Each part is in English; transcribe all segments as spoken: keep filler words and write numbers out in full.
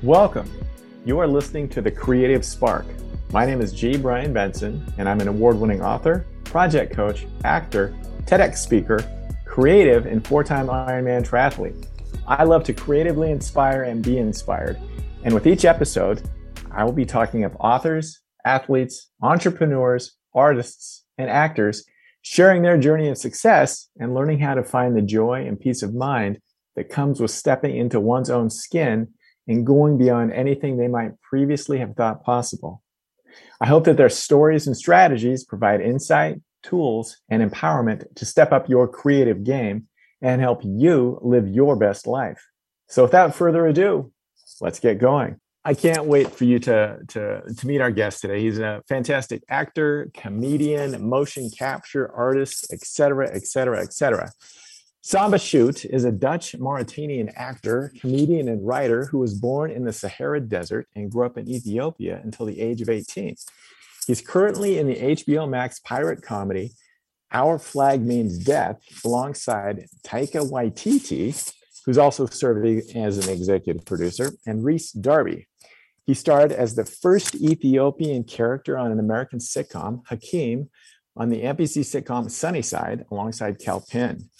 Welcome. You are listening to The Creative Spark. My name is G. Brian Benson, and I'm an award-winning author, project coach, actor, TEDx speaker, creative, and four-time Ironman triathlete. I love to creatively inspire and be inspired. And with each episode, I will be talking of authors, athletes, entrepreneurs, artists, and actors sharing their journey of success and learning how to find the joy and peace of mind that comes with stepping into one's own skin and going beyond anything they might previously have thought possible. I hope that their stories and strategies provide insight, tools, and empowerment to step up your creative game and help you live your best life. So without further ado, let's get going. I can't wait for you to, to, to meet our guest today. He's a fantastic actor, comedian, motion capture artist, et cetera, et cetera, et cetera. Samba Shoot is a Dutch Mauritanian actor, comedian, and writer who was born in the Sahara Desert and grew up in Ethiopia until the age of eighteen. He's currently in the H B O Max pirate comedy Our Flag Means Death alongside Taika Waititi, who's also serving as an executive producer, and Rhys Darby. He starred as the first Ethiopian character on an American sitcom, Hakeem, on the N B C sitcom Sunnyside alongside Kal Penn.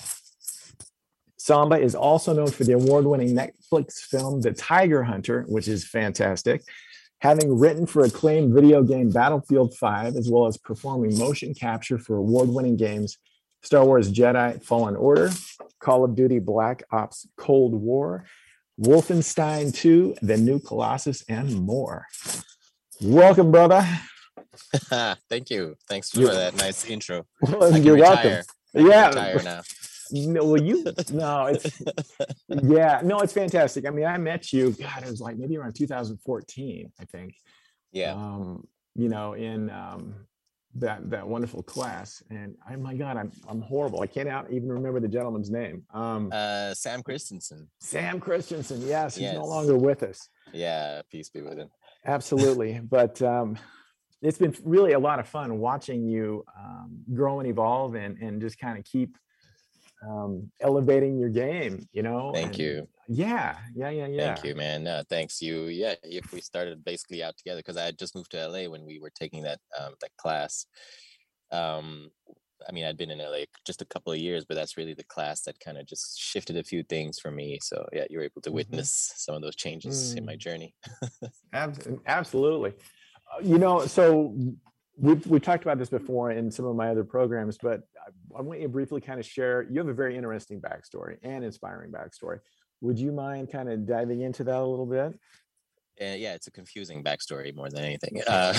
Samba is also known for the award-winning Netflix film The Tiger Hunter, which is fantastic, having written for acclaimed video game Battlefield five, as well as performing motion capture for award-winning games Star Wars Jedi Fallen Order, Call of Duty Black Ops Cold War, Wolfenstein two, The New Colossus, and more. Welcome, brother. Thank you. Thanks for You're, that nice intro. Well, I you're retire. welcome. I yeah. retire now. No, well, you, no, it's, yeah, no, it's fantastic. I mean, I met you, God, it was like maybe around two thousand fourteen, I think. Yeah. Um, you know, in um, that that wonderful class. And oh my God, I'm I'm horrible. I can't out even remember the gentleman's name. Um, uh, Sam Christensen. Sam Christensen. Yes, he's yes. no longer with us. Yeah, peace be with him. Absolutely. But um, it's been really a lot of fun watching you um, grow and evolve and, and just kind of keep um elevating your game, you know. Thank and, you. Yeah, yeah, yeah, yeah. Thank you, man. No, thanks you. Yeah, if we started basically out together because I had just moved to L A when we were taking that um that class. Um, I mean, I'd been in L A just a couple of years, but that's really the class that kind of just shifted a few things for me. So yeah, you were able to witness mm-hmm. some of those changes mm. in my journey. Absolutely. Uh, you know, so We've, we've talked about this before in some of my other programs, but I, I want you to briefly kind of share, you have a very interesting backstory and inspiring backstory. Would you mind kind of diving into that a little bit? Uh, yeah, it's a confusing backstory more than anything. Uh,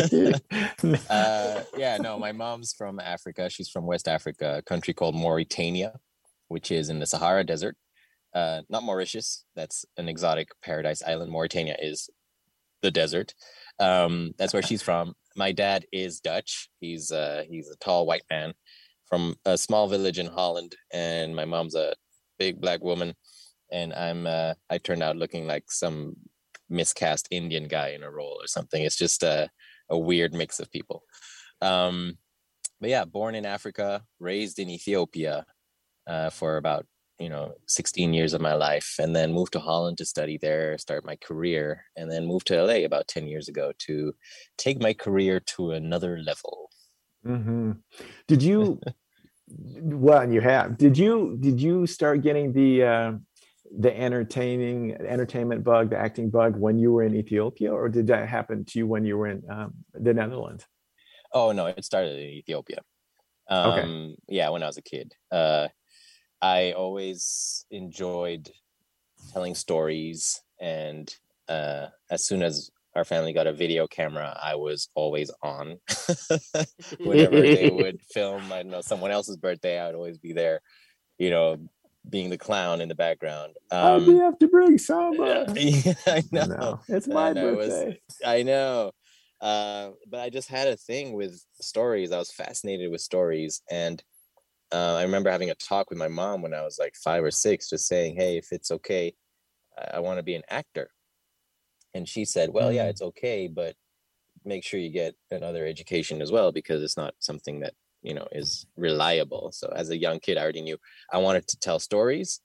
uh, yeah, no, my mom's from Africa. She's from West Africa, a country called Mauritania, which is in the Sahara Desert. Uh, not Mauritius, that's an exotic paradise island. Mauritania is the desert. Um, that's where she's from. My dad is Dutch. He's uh, he's a tall white man from a small village in Holland, and my mom's a big black woman. And I'm uh, I turned out looking like some miscast Indian guy in a role or something. It's just a, a weird mix of people. Um, but yeah, born in Africa, raised in Ethiopia uh, for about you know sixteen years of my life, and then moved to Holland to study there, start my career, and then moved to L A about ten years ago to take my career to another level. Mm-hmm. Did you well and you have did you did you start getting the uh the entertaining entertainment bug, the acting bug, when you were in Ethiopia, or did that happen to you when you were in um, the Netherlands? Oh no, it started in Ethiopia. Um okay. Yeah, when I was a kid. uh I always enjoyed telling stories, and uh, as soon as our family got a video camera, I was always on. Whenever they would film, I don't know, someone else's birthday, I would always be there, you know, being the clown in the background. Um, we have to bring Samba. Yeah, I know. No, it's my and birthday. I, was, I know. Uh, but I just had a thing with stories. I was fascinated with stories, and Uh, I remember having a talk with my mom when I was like five or six, just saying, hey, if it's okay, I, I want to be an actor. And she said, well, mm. yeah, it's okay, but make sure you get another education as well, because it's not something that, you know, is reliable. So as a young kid, I already knew I wanted to tell stories.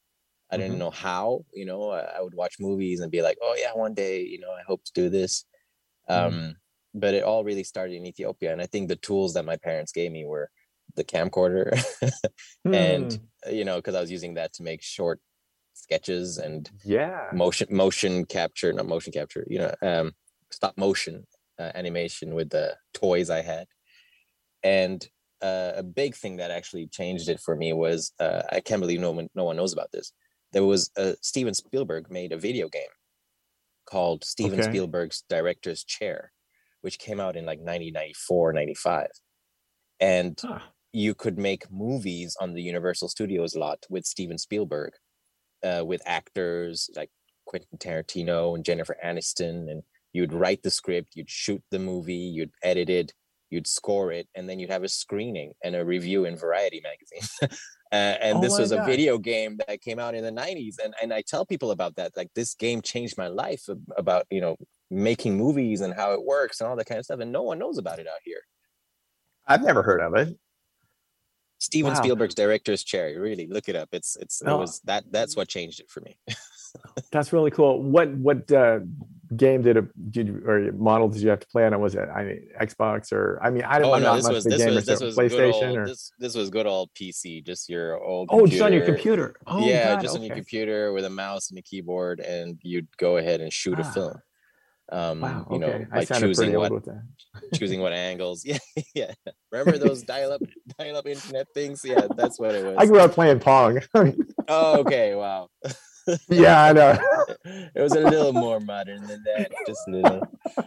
I didn't Mm-hmm. know how, you know, I, I would watch movies and be like, oh yeah, one day, you know, I hope to do this. Mm. Um, but it all really started in Ethiopia. And I think the tools that my parents gave me were the camcorder and, Hmm. you know, because I was using that to make short sketches and Yeah. motion motion capture, not motion capture, you know, um, stop motion uh, animation with the toys I had. And uh, a big thing that actually changed it for me was uh, I can't believe no one no one knows about this. There was a Steven Spielberg made a video game called Steven Okay. Spielberg's Director's Chair, which came out in like nineteen ninety-four, ninety-five. And Huh. you could make movies on the Universal Studios lot with Steven Spielberg, uh, with actors like Quentin Tarantino and Jennifer Aniston. And you'd write the script, you'd shoot the movie, you'd edit it, you'd score it, and then you'd have a screening and a review in Variety magazine. uh, and Oh this my was a gosh. video game that came out in the nineties. And, and I tell people about that. Like, this game changed my life, about, you know, making movies and how it works and all that kind of stuff. And no one knows about it out here. I've never heard of it. Steven Wow. Spielberg's Director's Chair. Really look it up. It's it's it No, was that that's what changed it for me. that's really cool. What what uh, game did it did you, or model did you have to play on it? Was it, I mean, Xbox, or I mean, I, Oh I'm no, not this much was of a this gamer, was so this was good PlayStation old or this this was good old P C, just your old oh, just on your computer. computer. Oh Yeah, God, just on your okay. computer with a mouse and a keyboard, and you'd go ahead and shoot a film. Ah, Um, wow. you Okay, know, I by sounded pretty choosing old what with that. choosing what angles. Yeah, yeah. Remember those dial-up dial-up internet things? Yeah, that's what it I was. grew up playing Pong. Oh, okay, wow. Yeah, I know. It was a little more modern than that, just a little.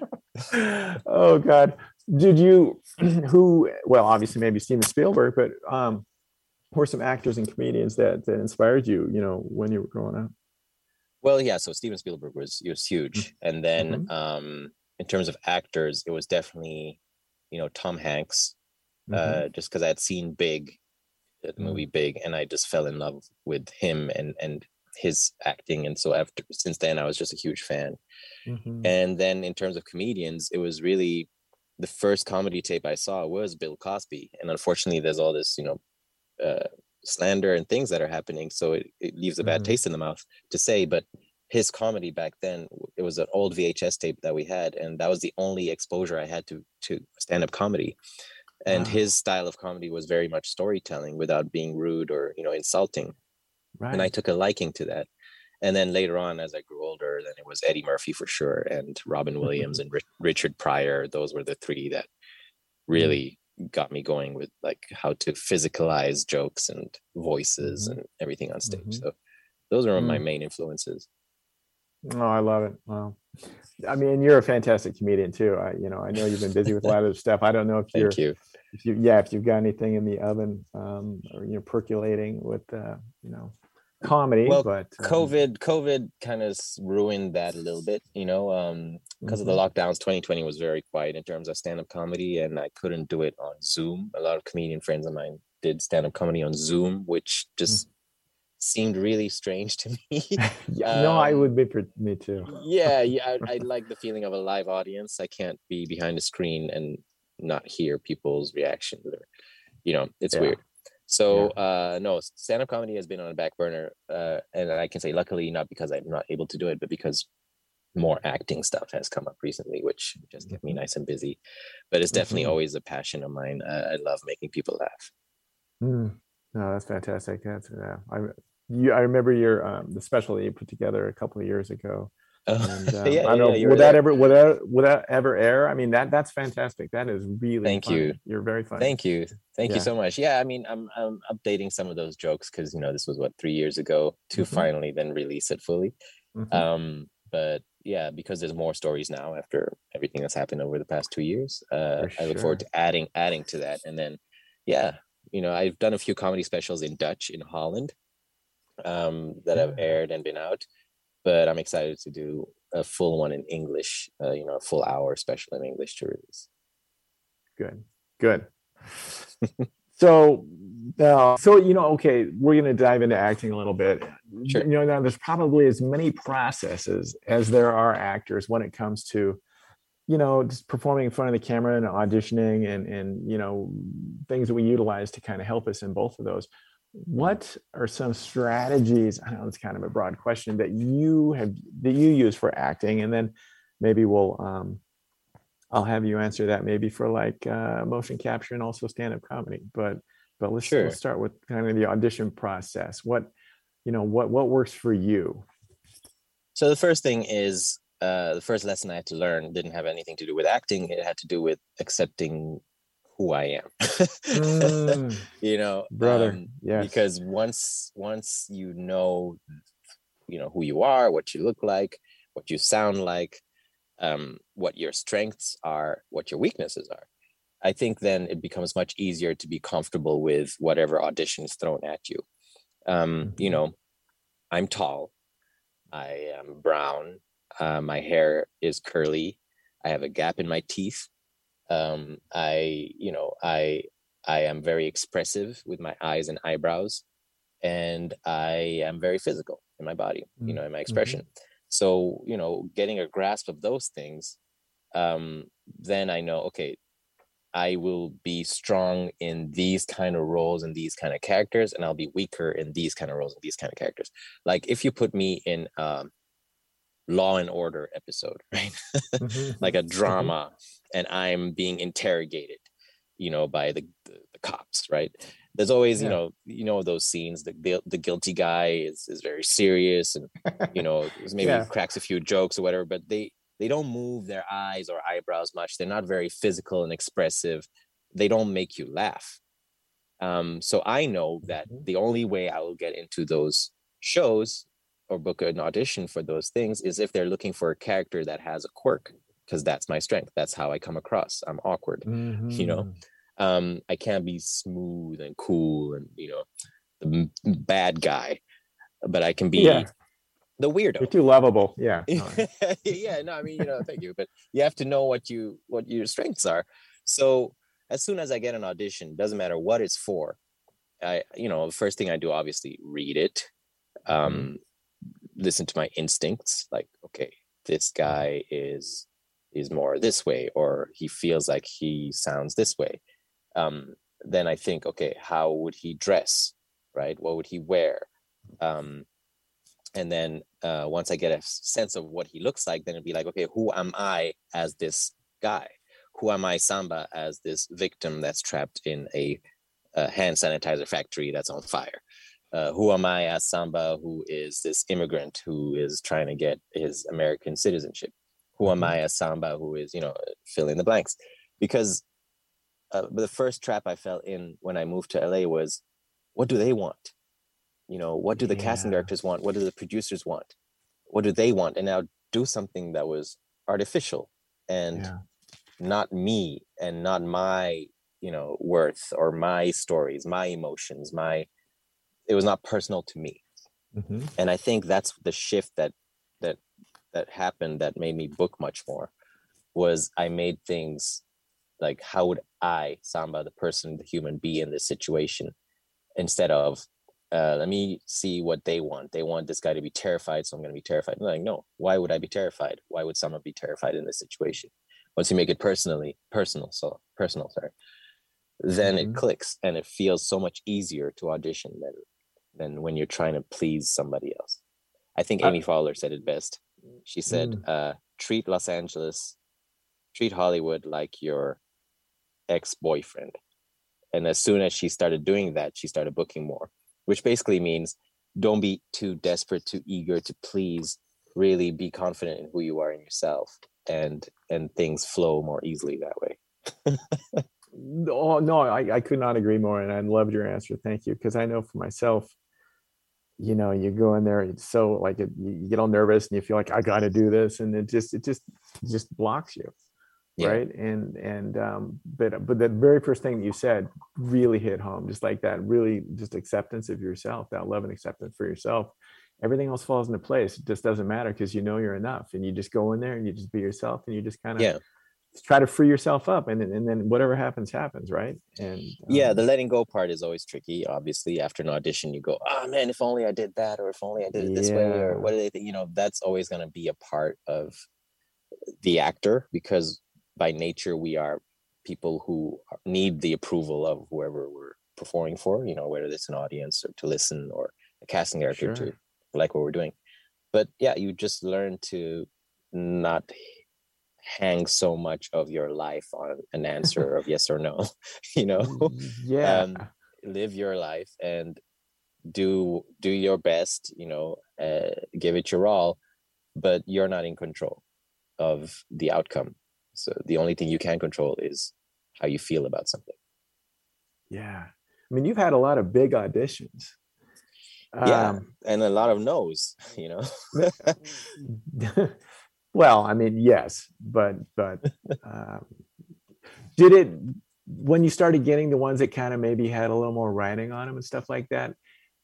Oh God, did you? Who? Well, obviously maybe Steven Spielberg, but um, who were some actors and comedians that that inspired you? You know, when you were growing up. Well, yeah. So Steven Spielberg was was huge, and then Mm-hmm. um, in terms of actors, it was definitely, you know, Tom Hanks, Mm-hmm. uh, just because I had seen Big, the movie Big, and I just fell in love with him and and his acting, and so after since then I was just a huge fan. Mm-hmm. And then in terms of comedians, it was really the first comedy tape I saw was Bill Cosby, and unfortunately, there's all this, you know, uh, slander and things that are happening, so it, it leaves a bad Mm-hmm. taste in the mouth to say. But his comedy back then, it was an old V H S tape that we had, and that was the only exposure I had to to stand up comedy. And Wow. his style of comedy was very much storytelling without being rude or, you know, insulting. And I Right. took a liking to that. And then later on, as I grew older, then it was Eddie Murphy for sure, and Robin Williams and Rich- Richard Pryor. Those were the three that really got me going with like how to physicalize jokes and voices Mm-hmm. and everything on stage. Mm-hmm. So those are my Mm. main influences. Oh, I love it. Wow. I mean, you're a fantastic comedian too. I, you know, I know you've been busy with a lot of stuff. I don't know if you're, Thank you. if you, yeah, if you've got anything in the oven, um, or you're percolating with, uh, you know, comedy, Well, but um, COVID, COVID kind of ruined that a little bit, you know, um, because of the mhm. lockdowns. twenty twenty was very quiet in terms of stand-up comedy, and I couldn't do it on Zoom. A lot of comedian friends of mine did stand-up comedy on Zoom, which just seemed really strange to me. Yeah, no, I Um, would be for me too. yeah, yeah, I, I like the feeling of a live audience. I can't be behind a screen and not hear people's reactions, or, you know, it's Yeah. weird. So uh no, stand-up comedy has been on a back burner, uh and I can say luckily, not because I'm not able to do it, but because more acting stuff has come up recently, which just kept me nice and busy. But it's definitely Mhm. always a passion of mine. uh, I love making people laugh. Mm. No, that's fantastic. That's yeah. I you, I remember your um, the special that you put together a couple of years ago. And um, yeah, I don't yeah, know, yeah, you will were that there. ever will that will that ever air? I mean, that that's fantastic. That is really Thank funny. you. You're very funny. Thank you. Thank Yeah. you so much. Yeah, I mean, I'm I'm updating some of those jokes because, you know, this was what, three years ago, to Mhm. finally then release it fully. Mhm. Um, but yeah, because there's more stories now after everything that's happened over the past two years. Uh, For I look forward sure. to adding adding to that, and then yeah, you know, I've done a few comedy specials in Dutch in Holland, um, that have Yeah. aired and been out, but I'm excited to do a full one in English. Uh, you know, a full hour special in English to release. Good. Good. So now, so you know, okay, we're going to dive into acting a little bit. Sure. You know, now there's probably as many processes as there are actors when it comes to, you know, just performing in front of the camera and auditioning and and you know things that we utilize to kind of help us in both of those. what are some strategies? I know it's kind of a broad question that you have that you use for acting, and then maybe we'll um, I'll have you answer that maybe for like uh, motion capture and also stand-up comedy. But but let's Sure. let's start with kind of the audition process. What you know what what works for you? So the first thing is uh, the first lesson I had to learn didn't have anything to do with acting. It had to do with accepting who I am. mm, you know, brother. Um, yes. Because once once you know, you know who you are, what you look like, what you sound like, um, what your strengths are, what your weaknesses are, I think then it becomes much easier to be comfortable with whatever audition is thrown at you. Um, mm-hmm. You know, I'm tall. I am brown. Uh, my hair is curly. I have a gap in my teeth. Um, I, you know, I, I am very expressive with my eyes and eyebrows, and I am very physical in my body, mm-hmm. you know, in my expression. Mm-hmm. So, you know, getting a grasp of those things, um, then I know, okay, I will be strong in these kind of roles and these kind of characters, and I'll be weaker in these kind of roles and these kind of characters. Like if you put me in um, Law and Order episode, right? mm-hmm. Like a drama, mm-hmm. and I'm being interrogated, you know, by the, the, the cops, right? There's always, yeah. you know, you know those scenes. The the guilty guy is is very serious, and you know, maybe yeah. cracks a few jokes or whatever, but they. They don't move their eyes or eyebrows much. They're not very physical and expressive. They don't make you laugh. Um, so I know that the only way I will get into those shows or book an audition for those things is if they're looking for a character that has a quirk, because that's my strength. That's how I come across. I'm awkward, mm-hmm. you know. Um, I can't be smooth and cool and, you know, the bad guy, but I can be... Yeah. The weirdo. You're too lovable. Yeah. yeah. No, I mean, you know, thank you. But you have to know what you what your strengths are. So as soon as I get an audition, doesn't matter what it's for, I, you know, the first thing I do, obviously, read it, um, mm-hmm. listen to my instincts. Like, okay, this guy is is more this way, or he feels like he sounds this way. Um, then I think, okay, how would he dress? Right? What would he wear? Um, And then uh, once I get a sense of what he looks like, then it'd be like, okay, who am I as this guy? Who am I, Samba, as this victim that's trapped in a, a hand sanitizer factory that's on fire? Uh, who am I as Samba, who is this immigrant who is trying to get his American citizenship? Who am I as Samba, who is, you know, fill in the blanks? Because uh, the first trap I fell in when I moved to L A was, what do they want? You know, what do the yeah. casting directors want? What do the producers want? What do they want? And now do something that was artificial and yeah. not me and not my, you know, worth or my stories, my emotions, my, it was not personal to me. Mm-hmm. And I think that's the shift that, that, that happened that made me book much more, was I made things like, how would I, Samba, the person, the human, be in this situation, instead of, Uh, let me see what they want. They want this guy to be terrified, so I'm going to be terrified. I'm like, no, why would I be terrified? Why would someone be terrified in this situation? Once you make it personally, personal, so personal, sorry, then mm-hmm. it clicks and it feels so much easier to audition than, than when you're trying to please somebody else. I think Amy uh, Fowler said it best. She said, mm. uh, treat Los Angeles, treat Hollywood like your ex-boyfriend. And as soon as she started doing that, she started booking more. Which basically means don't be too desperate, too eager to please. Really be confident in who you are in yourself, and and things flow more easily that way. oh no, I, I could not agree more, and I loved your answer. Thank you, because I know for myself, you know, you go in there, it's so like it, you get all nervous and you feel like I got to do this, and it just it just it just blocks you. Yeah. Right. And, and, um, but, but the very first thing that you said really hit home, just like that, really just acceptance of yourself, that love and acceptance for yourself. Everything else falls into place. It just doesn't matter, because you know you're enough, and you just go in there and you just be yourself, and you just kind of yeah. try to free yourself up, and and then whatever happens, happens. Right. And um, yeah, the letting go part is always tricky. Obviously, after an audition, you go, oh man, if only I did that, or if only I did it this yeah. way, or what do they think? You know, that's always going to be a part of the actor, because by nature, we are people who need the approval of whoever we're performing for, you know, whether it's an audience or to listen or a casting director Sure. to like what we're doing. But yeah, you just learn to not hang so much of your life on an answer of yes or no, you know. Yeah. um, live your life and do do your best, you know, uh, give it your all, but you're not in control of the outcome. So the only thing you can control is how you feel about something. Yeah. I mean, you've had a lot of big auditions. Yeah, Um, and a lot of no's, you know. well, I mean, yes, but but um, did it when you started getting the ones that kind of maybe had a little more writing on them and stuff like that?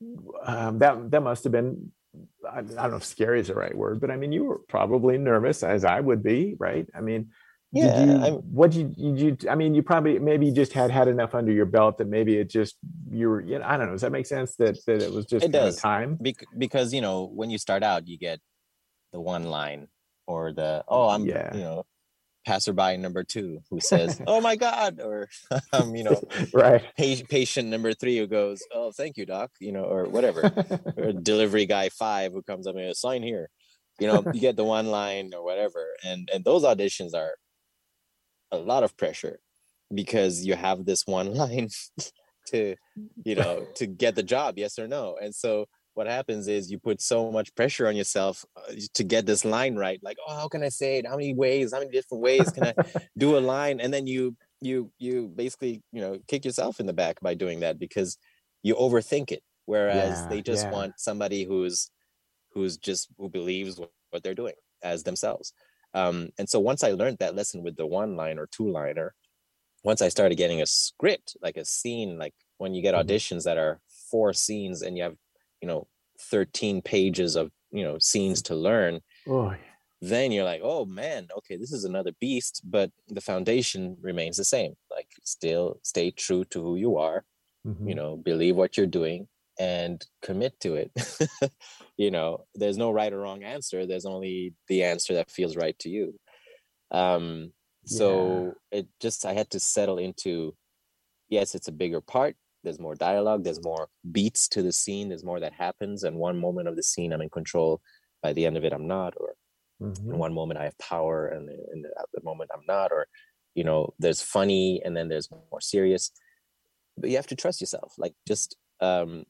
Um, that that must have been, I, I don't know if scary is the right word, but I mean, you were probably nervous, as I would be, right? I mean, did Yeah, you I'm what you you I mean, you probably maybe you just had had enough under your belt that maybe it just you were, you know, I don't know. Does that make sense? That that it was just it kind of does. time? Bec- because you know, when you start out, you get the one line or the, oh, I'm, Yeah. you know, passerby number two who says, oh my God, or um, you know, right. pa- patient number three who goes, oh, thank you, doc, you know, or whatever, or delivery guy five who comes up and goes, sign here, you know. You get the one line or whatever, and and those auditions are a lot of pressure because you have this one line to, you know, to get the job, yes or no. And so what happens is you put so much pressure on yourself uh, to get this line right. Like, oh, how can I say it? How many ways? How many different ways can I do a line? And then you you you basically, you know, kick yourself in the back by doing that because you overthink it. Whereas Yeah. they just Yeah. want somebody who's who's just who believes what, what they're doing as themselves. Um, and so once I learned that lesson with the one line or two liner, once I started getting a script, like a scene, like when you get auditions that are four scenes and you have, you know, thirteen pages of, you know, scenes to learn, Oh, then you're like, oh man, okay, this is another beast, but the foundation remains the same. Like, still stay true to who you are, mm-hmm. you know, believe what you're doing and commit to it. You know, there's no right or wrong answer. There's only the answer that feels right to you. Um, so yeah. It just, I had to settle into, yes, it's a bigger part. There's more dialogue. There's more beats to the scene. There's more that happens. And one moment of the scene, I'm in control. By the end of it, I'm not. Or mm-hmm. in one moment, I have power. And in the, the moment, I'm not. Or, you know, there's funny and then there's more serious. But you have to trust yourself. Like, just, um,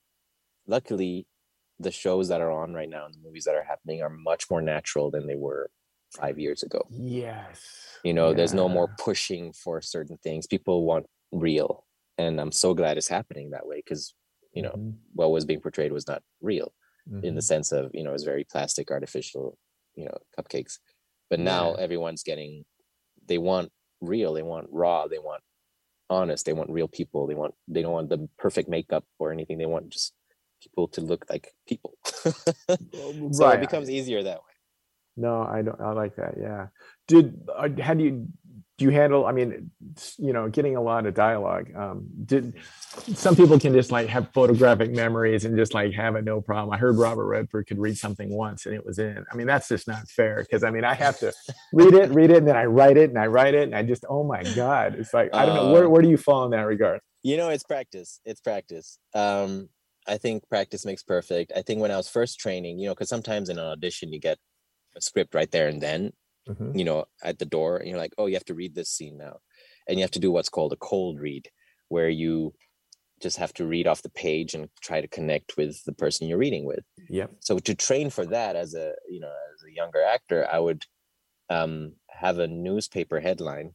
luckily, the shows that are on right now and the movies that are happening are much more natural than they were five years ago. Yes. You know, yeah. There's no more pushing for certain things. People want real. And I'm so glad it's happening that way because, you know, mm-hmm. what was being portrayed was not real mm-hmm. in the sense of, you know, it's very plastic, artificial, you know, cupcakes. But now yeah. everyone's getting, they want real, they want raw, they want honest, they want real people. They want, they don't want the perfect makeup or anything. They want just people to look like people. So right. It becomes easier that way. No, I don't. I like that. Yeah. Did uh, how do you do you handle? I mean, you know, getting a lot of dialogue. Um, did some people can just like have photographic memories and just like have it no problem. I heard Robert Redford could read something once and it was in. I mean, that's just not fair because I mean, I have to read it, read it, and then I write it and I write it and I just, oh my God, it's like I don't know where where do you fall in that regard? You know, it's practice. It's practice. Um, I think practice makes perfect. I think when I was first training, you know, because sometimes in an audition you get a script right there and then, mm-hmm. you know, at the door, and you're like, oh, you have to read this scene now. And you have to do what's called a cold read, where you just have to read off the page and try to connect with the person you're reading with. Yeah. So to train for that as a, you know, as a younger actor, I would um, have a newspaper headline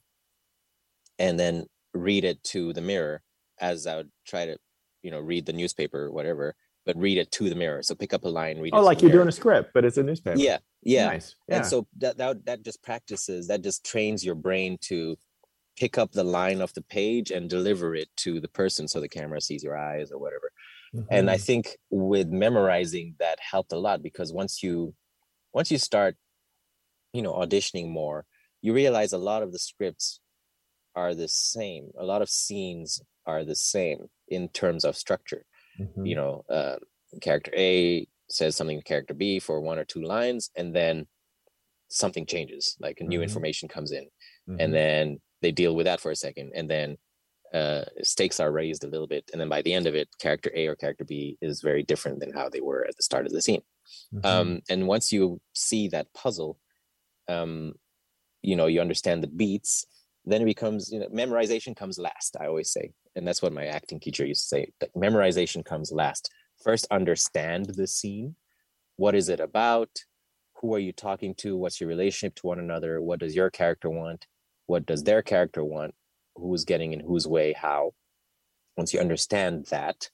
and then read it to the mirror as I would try to, you know, read the newspaper or whatever, but read it to the mirror. So pick up a line, read oh, it. Oh, like you're mirror. Doing a script, but it's a newspaper. Yeah, yeah. Nice. Yeah. And so that, that that just practices, that just trains your brain to pick up the line off the page and deliver it to the person so the camera sees your eyes or whatever. Mm-hmm. And I think with memorizing that helped a lot because once you once you start, you know, auditioning more, you realize a lot of the scripts are the same. A lot of scenes are the same in terms of structure. Mm-hmm. You know, uh, character A says something to character B for one or two lines, and then something changes, like a new mm-hmm. information comes in, mm-hmm. and then they deal with that for a second, and then uh, stakes are raised a little bit, and then by the end of it, character A or character B is very different than how they were at the start of the scene. Mm-hmm. Um, and once you see that puzzle, um, you know, you understand the beats, then it becomes, you know, memorization comes last, I always say. And that's what my acting teacher used to say, that memorization comes last. First, understand the scene. What is it about? Who are you talking to? What's your relationship to one another? What does your character want? What does their character want? Who's getting in whose way, how? Once you understand that,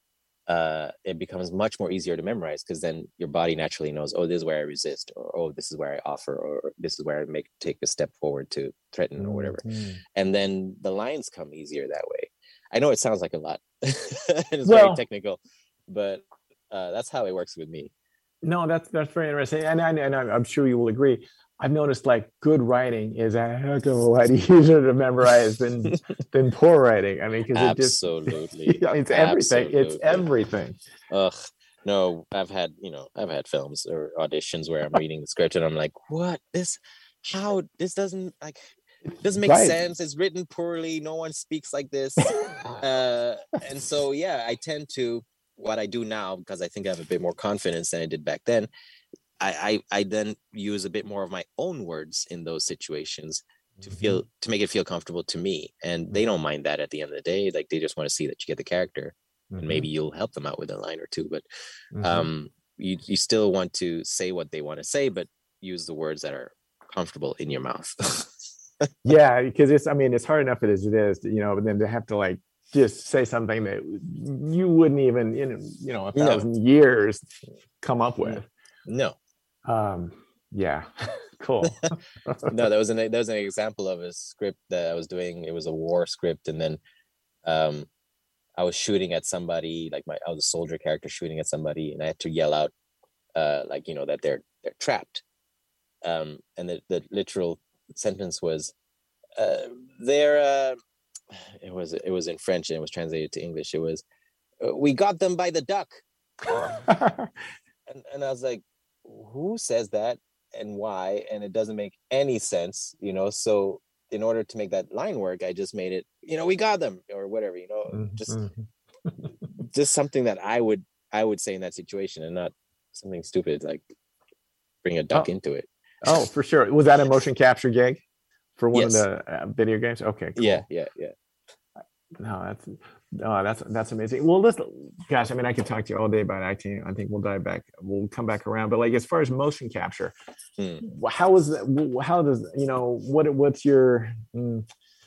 uh, it becomes much more easier to memorize, because then your body naturally knows, oh, this is where I resist, or oh, this is where I offer, or this is where I make take a step forward to threaten, mm-hmm. or whatever. And then the lines come easier that way. I know it sounds like a lot. It's well, very technical, but uh, that's how it works with me. No, that's that's very interesting, and, I, and I'm sure you will agree. I've noticed like good writing is a heck of a lot easier to memorize than than poor writing. I mean, because it just absolutely, you know, it's everything. Absolutely. It's everything. Ugh, no, I've had you know I've had films or auditions where I'm reading the script and I'm like, what this? How this doesn't like doesn't make right. sense. It's written poorly. No one speaks like this, uh, and so yeah, I tend to. What I do now, because I think I have a bit more confidence than I did back then, I, I, I then use a bit more of my own words in those situations to mm-hmm. feel to make it feel comfortable to me. And they don't mind that at the end of the day. Like, they just want to see that you get the character, mm-hmm. and maybe you'll help them out with a line or two. But mm-hmm. um, you you still want to say what they want to say, but use the words that are comfortable in your mouth. Yeah, because it's I mean it's hard enough as it is, you know, but then to have to like just say something that you wouldn't even in you know a thousand no. years come up with. No. Um. Yeah. Cool. No, that was an that was an example of a script that I was doing. It was a war script, and then, um, I was shooting at somebody. Like my I was a soldier character shooting at somebody, and I had to yell out, uh, like you know that they're they're trapped. Um, and the the literal sentence was, uh, they're. Uh, It was it was in French and it was translated to English. It was, we got them by the duck. and and I was like, who says that and why? And it doesn't make any sense, you know. So in order to make that line work, I just made it, you know, we got them or whatever, you know, mm-hmm. just just something that I would I would say in that situation, and not something stupid like bring a duck oh. into it. Oh, for sure. Was that a motion capture gig for one yes. of the uh, video games? Okay, cool. Yeah, yeah, yeah. No, that's no, that's that's amazing. Well, listen, gosh, I mean, I could talk to you all day about acting. I think we'll dive back. We'll come back around. But like, as far as motion capture, hmm. how is that? How does you know what? What's your mm,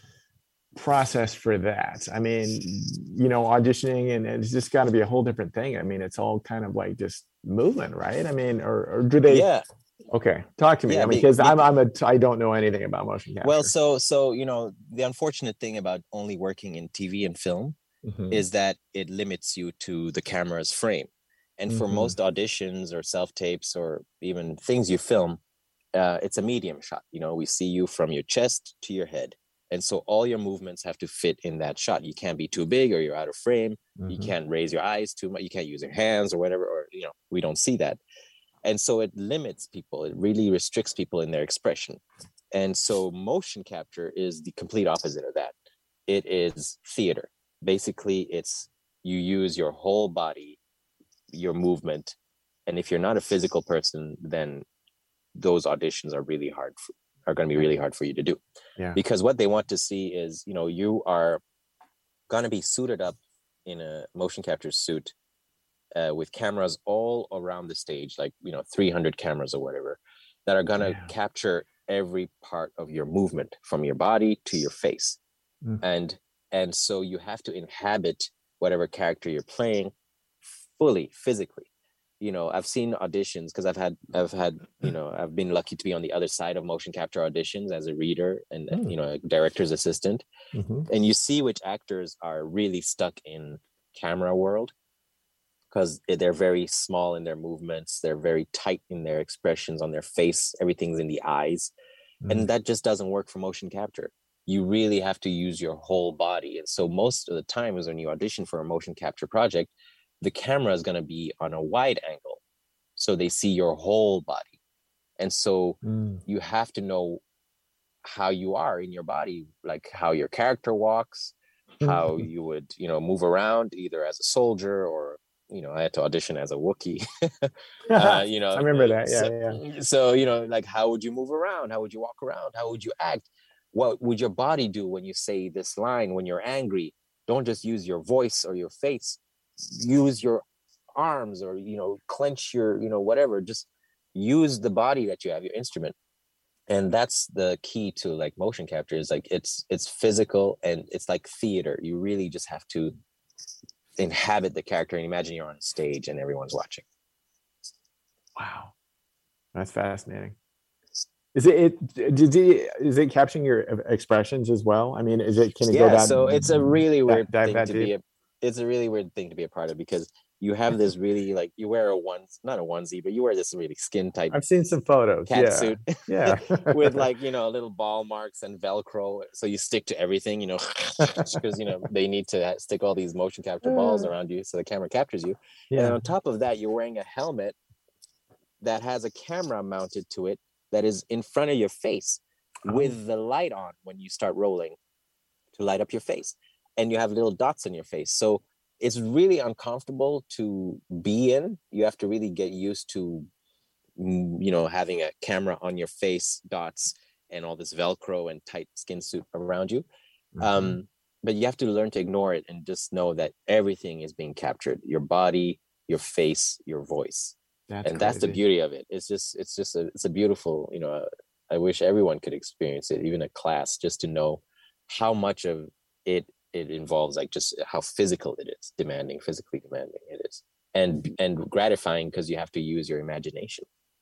process for that? I mean, you know, auditioning, and it's just got to be a whole different thing. I mean, it's all kind of like just movement, right? I mean, or, or do they? Yeah. Okay, talk to me. Yeah, I mean, because I'm I'm a I don't know anything about motion capture. Well, so so you know, the unfortunate thing about only working in T V and film mm-hmm. is that it limits you to the camera's frame. And mm-hmm. for most auditions or self tapes or even things you film, uh, it's a medium shot. You know, we see you from your chest to your head, and so all your movements have to fit in that shot. You can't be too big or you're out of frame. Mm-hmm. You can't raise your eyes too much. You can't use your hands or whatever. Or you know, we don't see that. And so it limits people. It really restricts people in their expression. And so motion capture is the complete opposite of that. It is theater. Basically, it's you use your whole body, your movement. And if you're not a physical person, then those auditions are really hard, for, are going to be really hard for you to do. Yeah. Because what they want to see is, you know, you are going to be suited up in a motion capture suit. Uh, with cameras all around the stage, like, you know, three hundred cameras or whatever, that are going to yeah. capture every part of your movement from your body to your face. Mm. And and so you have to inhabit whatever character you're playing fully, physically. You know, I've seen auditions because I've had, I've had, you know, I've been lucky to be on the other side of motion capture auditions as a reader and, mm. you know, a director's assistant. Mm-hmm. And you see which actors are really stuck in camera world, because they're very small in their movements. They're very tight in their expressions on their face. Everything's in the eyes. Mm. And that just doesn't work for motion capture. You really have to use your whole body. And so most of the times when you audition for a motion capture project, the camera is going to be on a wide angle. So they see your whole body. And so mm. you have to know how you are in your body, like how your character walks, how you would, you know, move around either as a soldier or, you know, I had to audition as a Wookiee. uh, you know, I remember that. Yeah, so, yeah. so, you know, like, how would you move around? How would you walk around? How would you act? What would your body do when you say this line when you're angry? Don't just use your voice or your face. Use your arms, or, you know, clench your, you know, whatever. Just use the body that you have, your instrument. And that's the key to like motion capture, is like it's it's physical and it's like theater. You really just have to inhabit the character and imagine you're on a stage and everyone's watching. Wow, that's fascinating. Is it, it did it, is it capturing your expressions as well? I mean, is it, can it yeah, go down? So it's a really weird that, thing that to deep? be a it's a really weird thing to be a part of, because you have this really, like, you wear a one not a onesie, but you wear this really skin tight I've seen some photos. cat Yeah. suit. Yeah. With, like, you know, little ball marks and Velcro, so you stick to everything, you know, because, you know, they need to stick all these motion capture balls around you so the camera captures you. Yeah. And then on top of that, you're wearing a helmet that has a camera mounted to it that is in front of your face, oh, with the light on when you start rolling to light up your face, and you have little dots in your face. So it's really uncomfortable to be in. You have to really get used to, you know, having a camera on your face, dots, and all this Velcro and tight skin suit around you. Mm-hmm. Um, but you have to learn to ignore it and just know that everything is being captured: your body, your face, your voice. That's and crazy. That's the beauty of it. It's just, it's just a, it's a beautiful, you know, uh, I wish everyone could experience it, even a class, just to know how much of it it involves, like, just how physical it is, demanding, physically demanding it is, and and gratifying, because you have to use your imagination.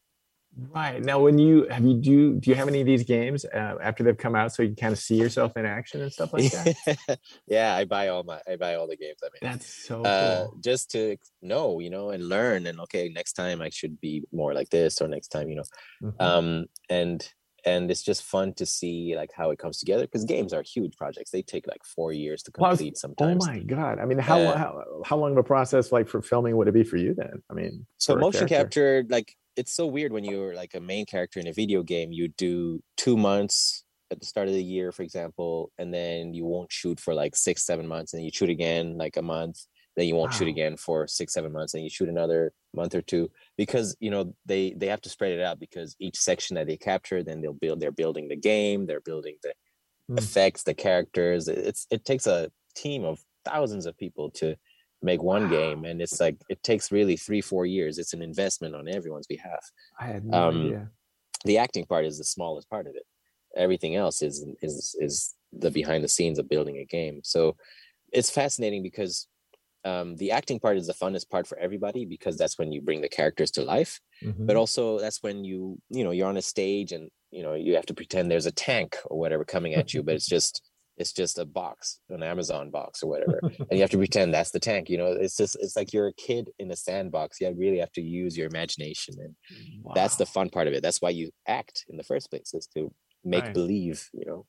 Right. Now, when you have you do do you have any of these games uh, after they've come out, so you can kind of see yourself in action and stuff like that? Yeah, I buy all my I buy all the games. I mean, that's so uh, cool. Just to know, you know, and learn, and okay, next time I should be more like this, or next time, you know, mm-hmm. um, and and it's just fun to see, like, how it comes together, because games are huge projects. They take like four years to complete. Well, sometimes. Oh my god! I mean, how uh, how how long of a process, like, for filming would it be for you then? I mean, so motion capture, like, it's so weird when you're like a main character in a video game. You do two months at the start of the year, for example, and then you won't shoot for like six, seven months, and you shoot again like a month. Then you won't wow. shoot again for six, seven months, and you shoot another month or two, because, you know, they they have to spread it out, because each section that they capture, then they'll build. They're building the game. They're building the mm. effects, the characters. It's it takes a team of thousands of people to make one wow. game, and it's like it takes really three four years. It's an investment on everyone's behalf. I had no um, idea. The acting part is the smallest part of it. Everything else is is is the behind the scenes of building a game. So it's fascinating, because um, the acting part is the funnest part for everybody, because that's when you bring the characters to life. Mm-hmm. But also that's when you you know you're on a stage, and you know you have to pretend there's a tank or whatever coming at you, but it's just it's just a box, an Amazon box or whatever. And you have to pretend that's the tank, you know, it's just, it's like you're a kid in a sandbox. You really have to use your imagination. And wow. that's the fun part of it. That's why you act in the first place, is to make right. believe, you know.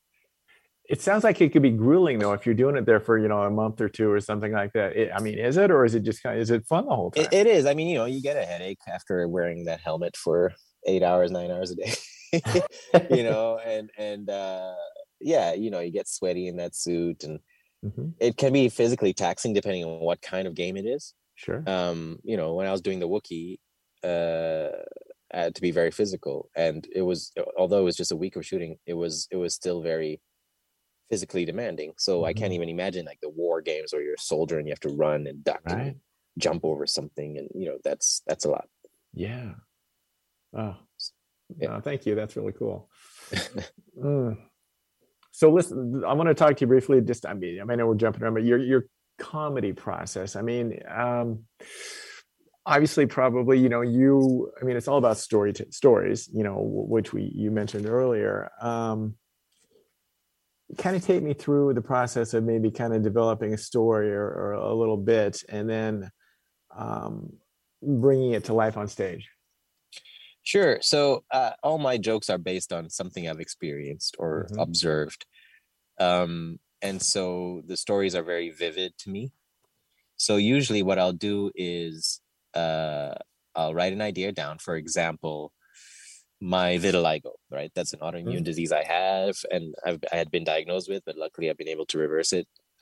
It sounds like it could be grueling though, if you're doing it there for, you know, a month or two or something like that. It, I mean, is it, or is it just kind of, is it fun the whole time? It, it is. I mean, you know, you get a headache after wearing that helmet for eight hours, nine hours a day, you know, and, and, uh, yeah, you know, you get sweaty in that suit, and mm-hmm. it can be physically taxing depending on what kind of game it is. Sure. Um, you know, when I was doing the Wookiee, uh, I had to be very physical, and it was, although it was just a week of shooting, it was, it was still very physically demanding. So mm-hmm. I can't even imagine like the war games where you're a soldier and you have to run and duck right. and jump over something, and you know, that's that's a lot. Yeah. Oh, yeah. No, thank you. That's really cool. mm. So listen, I want to talk to you briefly. Just, I mean, I know we're jumping around, but your your comedy process. I mean, um, obviously, probably, you know, you. I mean, it's all about story t- stories. You know, which we you mentioned earlier. Um, kind of take me through the process of maybe kind of developing a story or, or a little bit, and then um, bringing it to life on stage. Sure. So uh, all my jokes are based on something I've experienced or mm-hmm. observed. Um, and so the stories are very vivid to me. So usually what I'll do is uh, I'll write an idea down. For example, my vitiligo, right? That's an autoimmune mm-hmm. disease I have, and I've, I had been diagnosed with, but luckily I've been able to reverse it.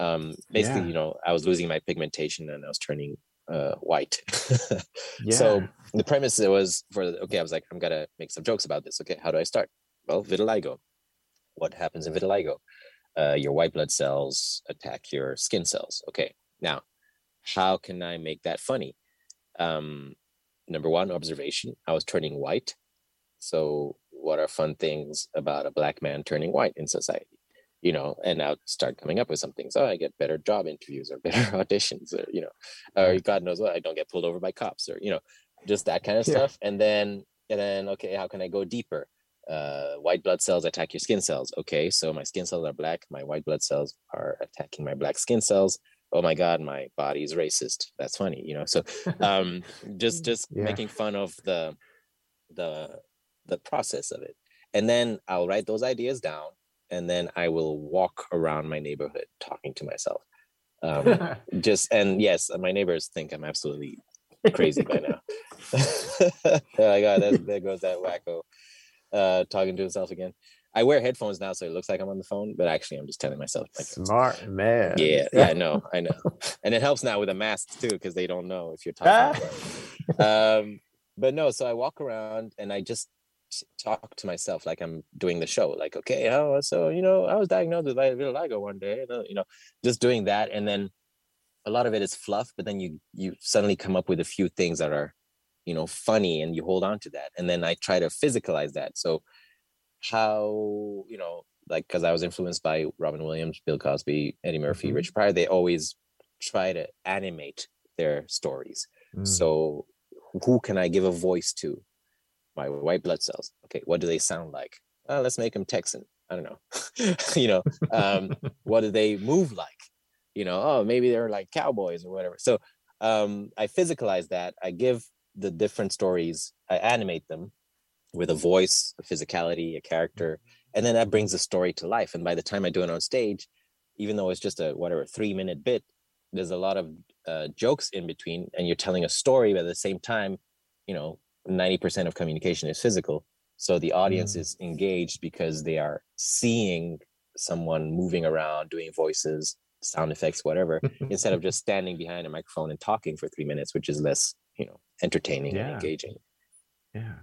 Um, basically, Yeah. you know, I was losing my pigmentation and I was turning uh, white. Yeah. So the premise was for, okay, I was like, I'm going to make some jokes about this. Okay, how do I start? Well, vitiligo. What happens in vitiligo? Uh, your white blood cells attack your skin cells. Okay, now, how can I make that funny? Um, number one, observation. I was turning white. So what are fun things about a black man turning white in society? You know, and I'll start coming up with some things. Oh, I get better job interviews or better auditions, or, you know, or God knows what, I don't get pulled over by cops, or, you know, just that kind of Yeah. stuff. And then, and then, okay, how can I go deeper? Uh, white blood cells attack your skin cells. Okay, so my skin cells are black. My white blood cells are attacking my black skin cells. Oh my God, my body is racist. That's funny, you know. So, um, just just Yeah. making fun of the the the process of it, and then I'll write those ideas down, and then I will walk around my neighborhood talking to myself. Um, just and yes, my neighbors think I'm absolutely crazy by now. Oh my God, that, there goes that wacko uh, talking to himself again. I wear headphones now, so it looks like I'm on the phone, but actually, I'm just telling myself. Like, smart man. Yeah, yeah, I know, I know, and it helps now with the masks too, because they don't know if you're talking. um, but no, so I walk around and I just talk to myself like I'm doing the show. Like, okay, oh, so you know, I was diagnosed with vitiligo one day, you know, just doing that, and then a lot of it is fluff, but then you you suddenly come up with a few things that are, you know, funny, and you hold on to that, and then I try to physicalize that. So how, you know, like, because I was influenced by Robin Williams, Bill Cosby, Eddie Murphy, mm-hmm. Richard Pryor, they always try to animate their stories. Mm. So who can I give a voice to? My white blood cells. Okay, what do they sound like? Uh, let's make them Texan. I don't know. you know, um, what do they move like? You know, oh, maybe they're like cowboys or whatever. So um, I physicalize that. I give the different stories, I animate them with a voice, a physicality, a character, and then that brings the story to life. And by the time I do it on stage, even though it's just a whatever three minute bit, there's a lot of uh, jokes in between, and you're telling a story, but at the same time, you know, ninety percent of communication is physical. So the audience mm. is engaged because they are seeing someone moving around, doing voices, sound effects, whatever, instead of just standing behind a microphone and talking for three minutes, which is less, you know, entertaining yeah. and engaging. Yeah.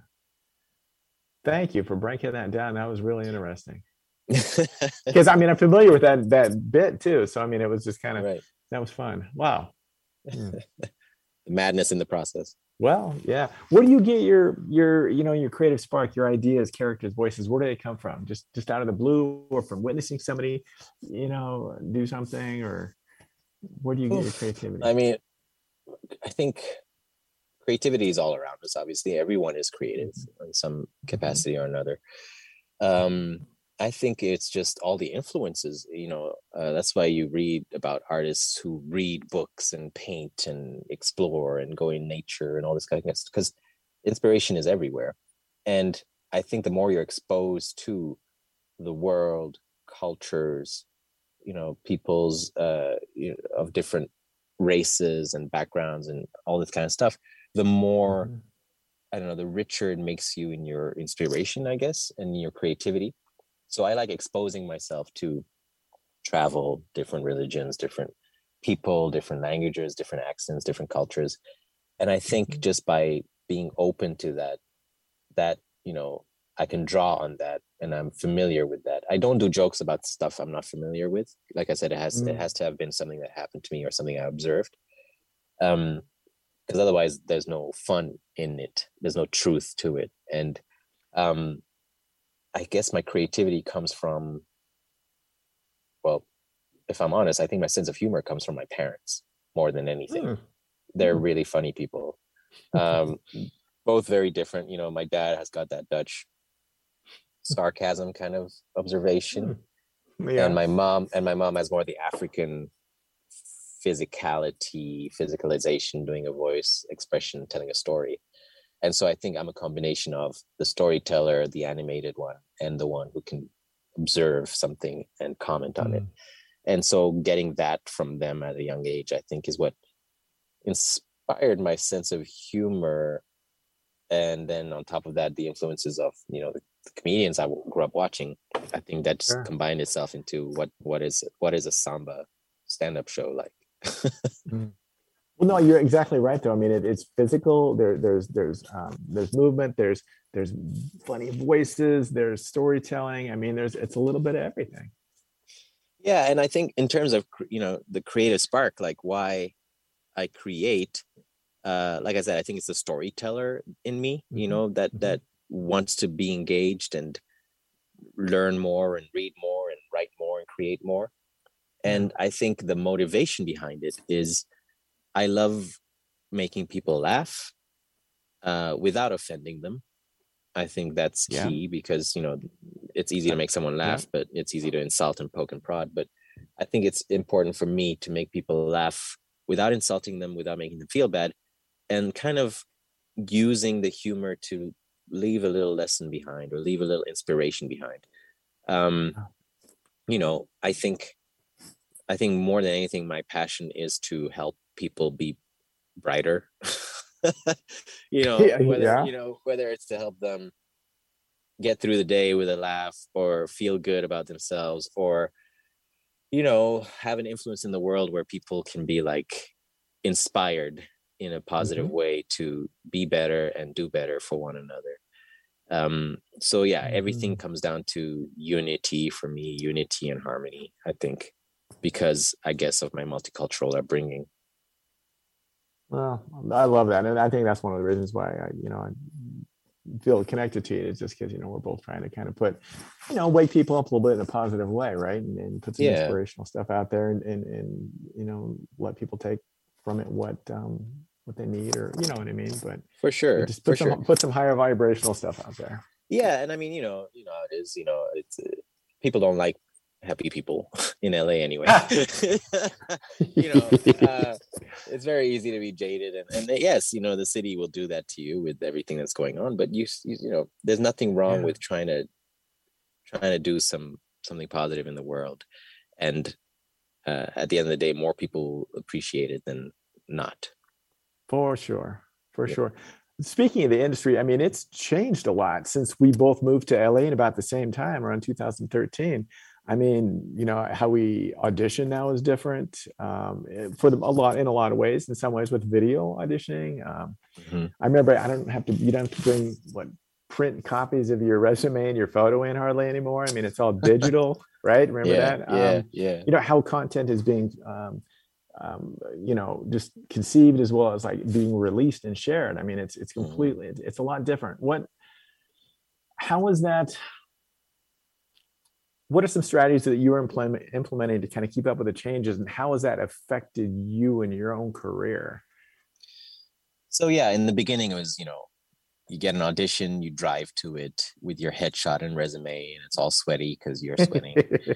Thank you for breaking that down. That was really interesting. Because I mean, I'm familiar with that that bit too. So I mean, it was just kind of right. That was fun. Wow. Mm. Madness in the process. Well, yeah. Where do you get your your you know your creative spark, your ideas, characters, voices? Where do they come from? Just just out of the blue, or from witnessing somebody, you know, do something, or where do you get your creativity? I mean, I think creativity is all around us. Obviously, everyone is creative in some capacity mm-hmm. or another. Um, I think it's just all the influences. You know, uh, that's why you read about artists who read books and paint and explore and go in nature and all this kind of stuff, because inspiration is everywhere. And I think the more you're exposed to the world, cultures, you know, people's uh, you know, of different races and backgrounds and all this kind of stuff, the more, mm-hmm. I don't know, the richer it makes you in your inspiration, I guess, and your creativity. So I like exposing myself to travel, different religions, different people, different languages, different accents, different cultures. And I think mm-hmm. just by being open to that, that, you know, I can draw on that, and I'm familiar with that. I don't do jokes about stuff I'm not familiar with. Like I said, it has, mm. it has to have been something that happened to me or something I observed. Um, because otherwise there's no fun in it. There's no truth to it. And um, I guess my creativity comes from, well, if I'm honest, I think my sense of humor comes from my parents more than anything. Mm. They're mm. really funny people. Um, both very different. You know, my dad has got that Dutch sarcasm kind of observation. Mm. Yeah. And my mom, and my mom has more the African physicality, physicalization, doing a voice, expression, telling a story. And so I think I'm a combination of the storyteller, the animated one, and the one who can observe something and comment on mm. it. And so getting that from them at a young age, I think, is what inspired my sense of humor. And then on top of that, the influences of, you know, the, the comedians I grew up watching, I think that just sure. combined itself into what what is what is a samba stand-up show like. Mm. Well, no, you're exactly right. Though I mean, it, it's physical. There, there's there's um, there's movement. There's there's funny voices. There's storytelling. I mean, there's it's a little bit of everything. Yeah, and I think in terms of, you know, the creative spark, like why I create, uh, like I said, I think it's the storyteller in me, you Mm-hmm. know, that Mm-hmm. that wants to be engaged and learn more and read more and write more and create more. And yeah. I think the motivation behind it is I love making people laugh uh, without offending them. I think that's key yeah. because, you know, it's easy to make someone laugh, yeah. but it's easy to insult and poke and prod. But I think it's important for me to make people laugh without insulting them, without making them feel bad, and kind of using the humor to leave a little lesson behind or leave a little inspiration behind. Um, you know, I think, I think more than anything, my passion is to help people be brighter. you know, whether, yeah. you know, whether it's to help them get through the day with a laugh or feel good about themselves, or, you know, have an influence in the world where people can be like inspired in a positive mm-hmm. way to be better and do better for one another. Um, so yeah, mm-hmm. everything comes down to unity for me, unity and harmony, I think, because I guess of my multicultural upbringing. Well, I love that. And I think that's one of the reasons why I, you know, I feel connected to you. It's just because, you know, we're both trying to kind of put, you know, wake people up a little bit in a positive way, right? And, and put some yeah. inspirational stuff out there and, and, and, you know, let people take from it what, um, what they need, or, you know what I mean? But for sure, just put for some, sure. put some higher vibrational stuff out there. Yeah. And I mean, you know, you know, it is, you know, it's, uh, people don't like happy people in L A anyway. you know, uh, it's very easy to be jaded, and, and yes, you know, the city will do that to you with everything that's going on. But you, you, you know, there's nothing wrong yeah. with trying to trying to do some something positive in the world, and uh, at the end of the day, more people appreciate it than not. For sure, for yeah. sure. Speaking of the industry, I mean, it's changed a lot since we both moved to L A in about the same time, around two thousand thirteen. I mean, you know, how we audition now is different um, for them a lot in a lot of ways. In some ways, with video auditioning, um, mm-hmm. I remember I don't have to. You don't have to bring what print copies of your resume and your photo in hardly anymore. I mean, it's all digital, right? Remember yeah, that? Yeah, um, yeah. You know how content is being, um, um, you know, just conceived as well as like being released and shared. I mean, it's it's completely mm-hmm. it's, it's a lot different. What? How is that? What are some strategies that you are implement, implementing to kind of keep up with the changes, and how has that affected you in your own career? So yeah, in the beginning it was, you know, you get an audition, you drive to it with your headshot and resume, and it's all sweaty because you're sweating.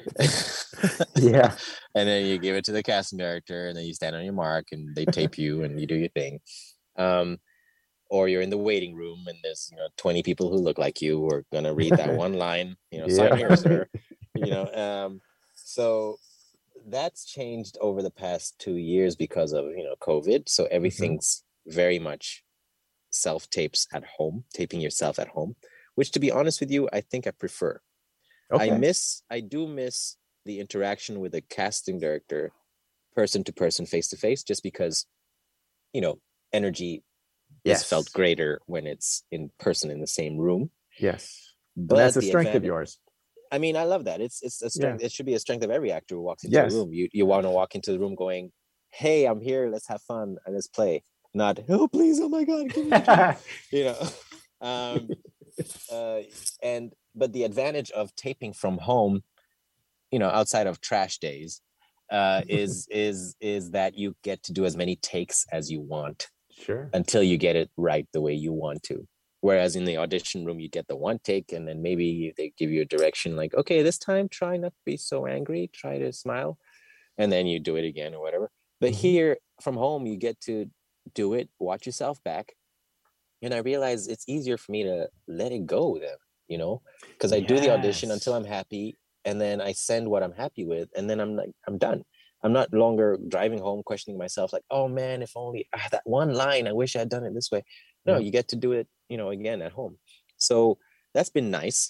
yeah. And then you give it to the casting director, and then you stand on your mark, and they tape you, and you do your thing. Um, or you're in the waiting room, and there's, you know, twenty people who look like you who are gonna read that one line. You know, yeah. Sign here, sir. You know, um, so that's changed over the past two years because of, you know, COVID. So everything's mm-hmm. very much self-tapes at home, taping yourself at home, which, to be honest with you, I think I prefer. Okay. I miss, I do miss the interaction with a casting director, person to person, face to face, just because, you know, energy yes. is felt greater when it's in person in the same room. Yes. But and that's a strength advantage, of yours. I mean, I love that. It's it's a strength. Yeah. It should be a strength of every actor who walks into yes. the room. You you want to walk into the room going, "Hey, I'm here. Let's have fun and let's play." Not, "Oh, please, oh my God, give me a you know." Um, uh, and but the advantage of taping from home, you know, outside of trash days, uh, is is is that you get to do as many takes as you want. Sure. Until you get it right the way you want to. Whereas in the audition room, you get the one take, and then maybe they give you a direction like, okay, this time try not to be so angry, try to smile, and then you do it again or whatever. But mm-hmm. here from home, you get to do it, watch yourself back. And I realize it's easier for me to let it go then, you know, because I yes. do the audition until I'm happy, and then I send what I'm happy with, and then I'm like, I'm done. I'm not longer driving home questioning myself like, oh man, if only ah, that one line, I wish I had done it this way. No, yeah. you get to do it, you know, again at home. So that's been nice.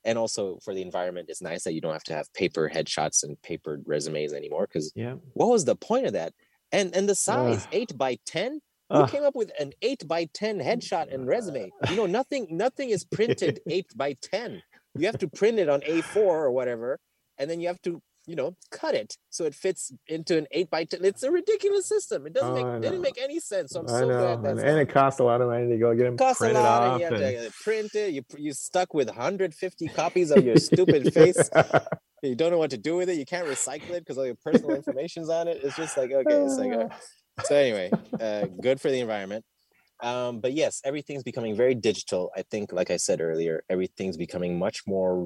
And also for the environment, it's nice that you don't have to have paper headshots and paper resumes anymore. Because yeah. what was the point of that? And and the size, uh, eight by ten. Who uh, came up with an eight by ten headshot and resume? You know, nothing nothing is printed eight by ten. You have to print it on A four or whatever, and then you have to, you know, cut it so it fits into an eight by ten. It's a ridiculous system. It doesn't oh, make didn't make any sense. So I'm I so know. glad that's and, and it costs a lot of money to go get them costs printed a lot, off. And you have and... to print it. You you stuck with one hundred fifty copies of your stupid face. You don't know what to do with it. You can't recycle it because all your personal information's on it. It's just like, okay, it's like, uh, so anyway, uh, good for the environment. Um, but yes, everything's becoming very digital. I think, like I said earlier, everything's becoming much more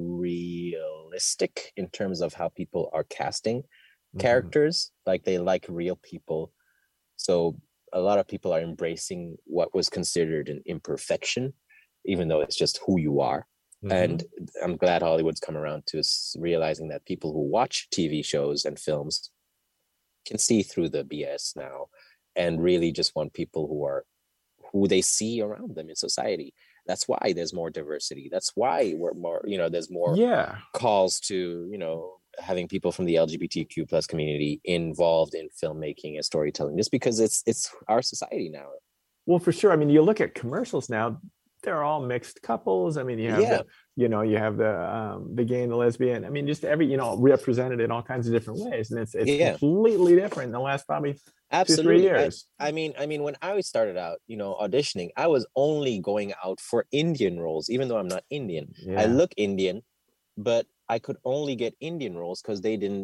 realistic in terms of how people are casting mm-hmm. characters. Like they like real people. So a lot of people are embracing what was considered an imperfection, even though it's just who you are. Mm-hmm. And I'm glad Hollywood's come around to realizing that people who watch T V shows and films can see through the B S now and really just want people who are who they see around them in society. That's why there's more diversity. That's why we're more, you know, there's more yeah. calls to, you know, having people from the L G B T Q plus community involved in filmmaking and storytelling, just because it's it's our society now. Well, for sure. I mean, you look at commercials now, they're all mixed couples. I mean, you have, yeah. the, you know, you have the um, the gay and the lesbian. I mean, just every, you know, represented in all kinds of different ways. And it's it's yeah. completely different in the last probably Absolutely. two, three years. I, I mean, I mean, when I started out, you know, auditioning, I was only going out for Indian roles, even though I'm not Indian. Yeah. I look Indian, but I could only get Indian roles because they didn't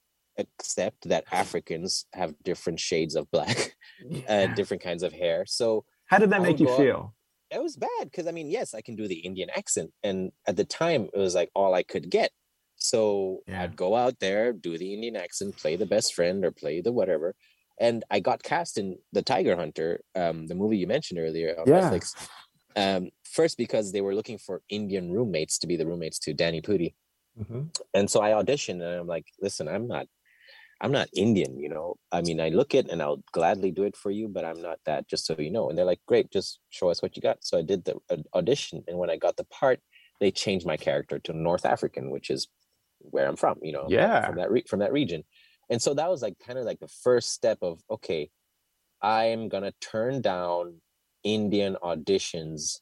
accept that Africans have different shades of black and yeah. uh, different kinds of hair. So how did that make you feel? It was bad because, I mean, yes, I can do the Indian accent. And at the time, it was like all I could get. So yeah. I'd go out there, do the Indian accent, play the best friend or play the whatever. And I got cast in The Tiger Hunter, um, the movie you mentioned earlier on yeah. Netflix. Um, first, because they were looking for Indian roommates to be the roommates to Danny Pudi. Mm-hmm. And so I auditioned and I'm like, listen, I'm not I'm not Indian, you know. I mean, I look it and I'll gladly do it for you, but I'm not that, just so you know. And they're like, great, just show us what you got. So I did the audition. And when I got the part, they changed my character to North African, which is where I'm from, you know, yeah. from that re- from that region. And so that was like kind of like the first step of, okay, I'm going to turn down Indian auditions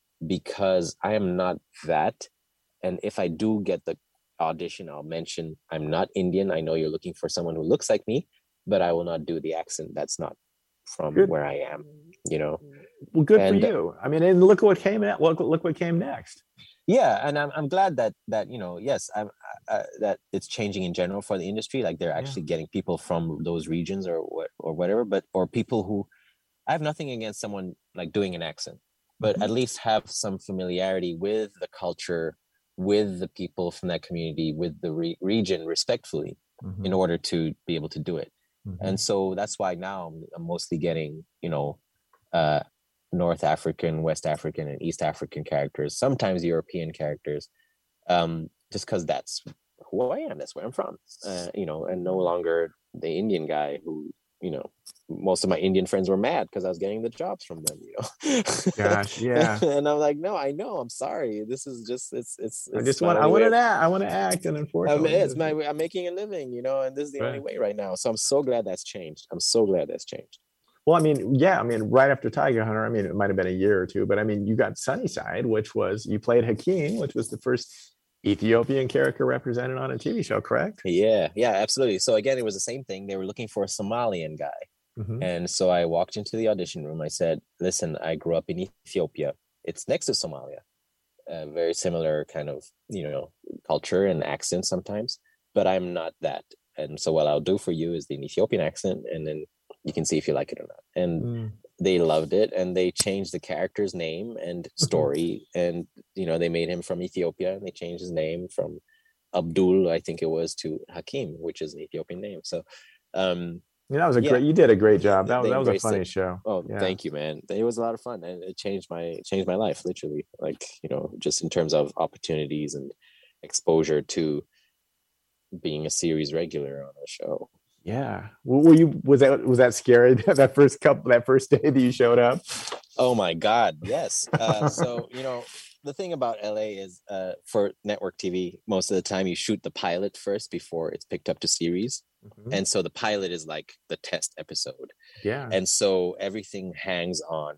because I am not that. And if I do get the audition, I'll mention I'm not Indian. I know you're looking for someone who looks like me, but I will not do the accent. That's not from good. Where I am, you know. Well, good and, for you. I mean, and look what came at. Look, look what came next. Yeah, and I'm I'm glad that that you know, yes, I'm uh, that it's changing in general for the industry. Like they're actually yeah. getting people from those regions or what or whatever, but or people who I have nothing against someone like doing an accent, but mm-hmm. at least have some familiarity with the culture, with the people from that community, with the re- region respectfully mm-hmm. in order to be able to do it. Mm-hmm. And so that's why now I'm, I'm mostly getting, you know, uh, North African, West African, and East African characters, sometimes European characters, um, just because that's who I am. That's where I'm from, uh, you know, and no longer the Indian guy who, you know, most of my Indian friends were mad because I was getting the jobs from them, you know. Gosh, yeah. And I'm like, no, I know. I'm sorry. This is just it's it's. it's I just want. I want to act. I want to act, and unfortunately, I mean, it's my. I'm making a living, you know, and this is the right. only way right now. So I'm so glad that's changed. I'm so glad that's changed. Well, I mean, yeah, I mean, right after Tiger Hunter, I mean, it might have been a year or two, but I mean, you got Sunnyside, which was you played Hakeem, which was the first Ethiopian character represented on a T V show, correct? Yeah, yeah, absolutely. So again, it was the same thing. They were looking for a Somalian guy. Mm-hmm. And so I walked into the audition room. I said, listen, I grew up in Ethiopia. It's next to Somalia. Uh, very similar kind of, you know, culture and accent sometimes, but I'm not that. And so what I'll do for you is the Ethiopian accent, and then you can see if you like it or not. And mm. they loved it, and they changed the character's name and story. And, you know, they made him from Ethiopia, and they changed his name from Abdul, I think it was, to Hakeem, which is an Ethiopian name. So, um, yeah, that was a yeah. great. You did a great job. That was that was a funny it. show. Oh, yeah. Thank you, man. It was a lot of fun, and it changed my changed my life literally. Like, you know, just in terms of opportunities and exposure to being a series regular on a show. Yeah. Were you? Was that was that scary? That first couple, that first day that you showed up? Oh my God, yes. Uh, so you know, the thing about L A is uh, for network T V, most of the time you shoot the pilot first before it's picked up to series. Mm-hmm. And so the pilot is like the test episode. Yeah. And so everything hangs on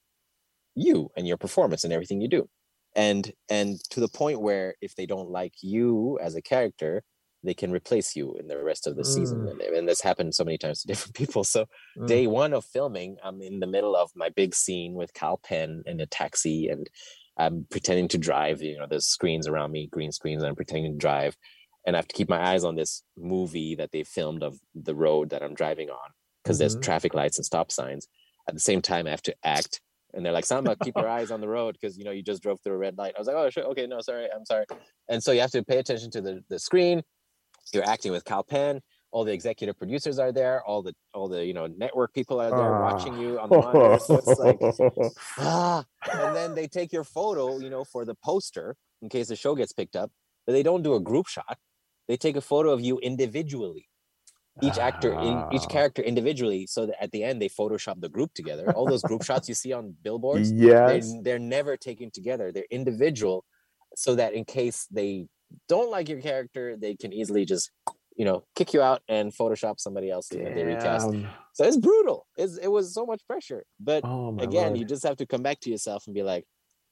you and your performance and everything you do. And and to the point where if they don't like you as a character, they can replace you in the rest of the mm. season. And, and this happened so many times to different people. So mm. day one of filming, I'm in the middle of my big scene with Kal Penn in a taxi, and I'm pretending to drive. You know, there's screens around me, green screens, and I'm pretending to drive. And I have to keep my eyes on this movie that they filmed of the road that I'm driving on, because mm-hmm. there's traffic lights and stop signs. At the same time, I have to act. And they're like, Samba, keep your eyes on the road because, you know, you just drove through a red light. I was like, oh, sure. Okay, no, sorry. I'm sorry. And so you have to pay attention to the, the screen. You're acting with Kal Penn. All the executive producers are there. All the, all the you know, network people are there uh. watching you on the monitor. So it's like, ah. And then they take your photo, you know, for the poster in case the show gets picked up. But they don't do a group shot. They take a photo of you individually. Each actor, in, each character individually, so that at the end they Photoshop the group together. All those group shots you see on billboards, yes, they're, they're never taken together. They're individual, so that in case they don't like your character, they can easily just, you know, kick you out and Photoshop somebody else and they recast. So it's brutal. It's, it was so much pressure. But oh, again, Lord. You just have to come back to yourself and be like,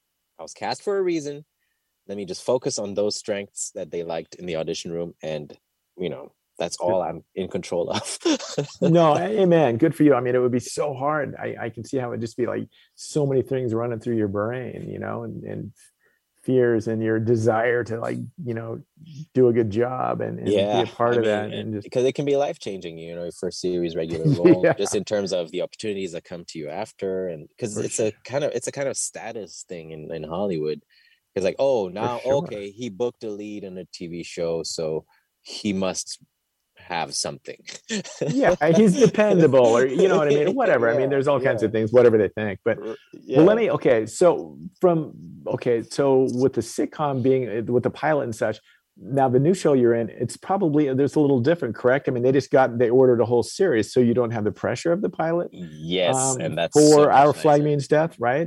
I was cast for a reason. Let me just focus on those strengths that they liked in the audition room, and you know. That's all I'm in control of. No, amen. Good for you. I mean, it would be so hard. I, I can see how it would just be like so many things running through your brain, you know, and, and fears and your desire to like, you know, do a good job and, and yeah, be a part I of mean, that. And just because it can be life-changing, you know, for series regular role, yeah. just in terms of the opportunities that come to you after. And because it's sure. a kind of, it's a kind of status thing in, in Hollywood. Because like, oh, now, sure. okay, he booked a lead in a T V show, so he must have something. Yeah, he's dependable, or you know what I mean, whatever. Yeah, I mean, there's all kinds yeah. of things, whatever they think. But yeah. well, let me. Okay, so from okay, so with the sitcom being with the pilot and such, now the new show you're in, it's probably there's a little different, correct? I mean, they just got they ordered a whole series, so you don't have the pressure of the pilot. Yes, um, and that's for so Our nicer. Flag Means Death, right?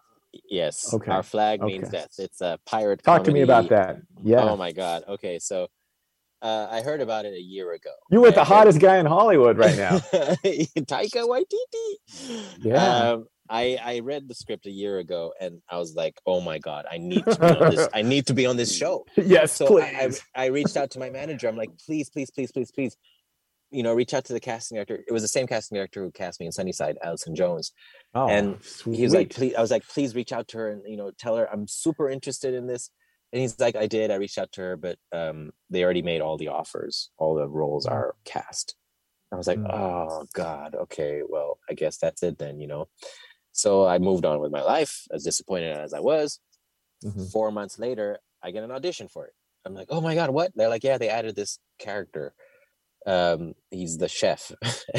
Yes. Okay. Our Flag okay. Means Death. It's a pirate. Talk comedy. to me about that. Yeah. Oh my God. Okay, so. Uh, I heard about it a year ago. You're with the hottest guy in Hollywood right now. Taika Waititi. Yeah. Um, I, I read the script a year ago and I was like, oh my God, I need to be on this. I need to be on this show. Yes, so please. I, I reached out to my manager. I'm like, please, please, please, please, please. You know, reach out to the casting director. It was the same casting director who cast me in Sunnyside, Allison Jones. Oh, and sweet. He was like, please, I was like, please reach out to her and, you know, tell her I'm super interested in this. And he's like, I did. I reached out to her, but um, they already made all the offers. All the roles are cast. I was like, mm. oh, God. Okay, well, I guess that's it then, you know. So I moved on with my life, as disappointed as I was. Mm-hmm. Four months later, I get an audition for it. I'm like, oh, my God, what? They're like, yeah, they added this character. Um, he's the chef.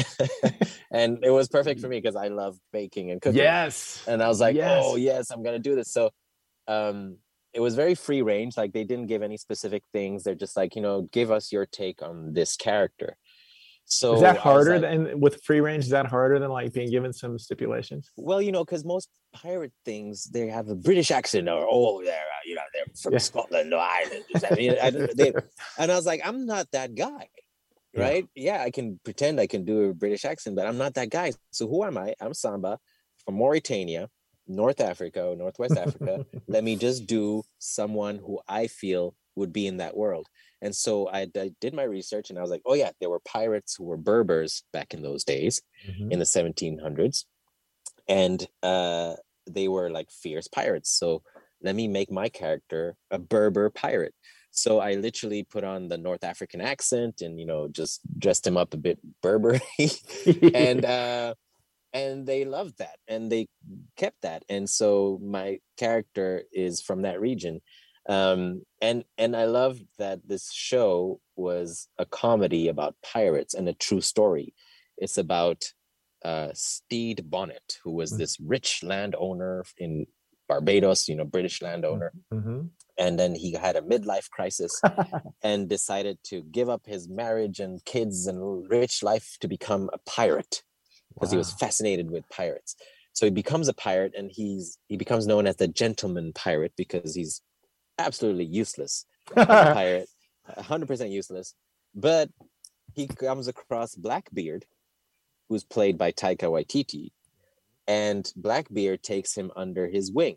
And it was perfect for me because I love baking and cooking. Yes. And I was like, yes. oh, yes, I'm going to do this. So um it was very free range. Like they didn't give any specific things. They're just like, you know, give us your take on this character. So is that harder like, than with free range? Is that harder than like being given some stipulations? Well, you know, because most pirate things, they have a British accent or, oh, they're, uh, you know, they're from yeah. Scotland or Ireland. I mean, I, they, and I was like, I'm not that guy. Right. Yeah. yeah, I can pretend I can do a British accent, but I'm not that guy. So who am I? I'm Samba from Mauritania. North Africa, Northwest Africa. Let me just do someone who I feel would be in that world. And so I, I did my research and I was like, oh yeah, there were pirates who were Berbers back in those days, mm-hmm. in the seventeen hundreds. And uh, they were like fierce pirates. So let me make my character a Berber pirate. So I literally put on the North African accent and, you know, just dressed him up a bit Berber. and, uh, And they loved that and they kept that. And so my character is from that region. Um, and, and I loved that this show was a comedy about pirates and a true story. It's about uh, Stede Bonnet, who was this rich landowner in Barbados, you know, British landowner. Mm-hmm. And then he had a midlife crisis and decided to give up his marriage and kids and rich life to become a pirate. Because wow. he was fascinated with pirates. So he becomes a pirate, and he's he becomes known as the gentleman pirate because he's absolutely useless as a pirate, one hundred percent useless. But he comes across Blackbeard, who's played by Taika Waititi, and Blackbeard takes him under his wing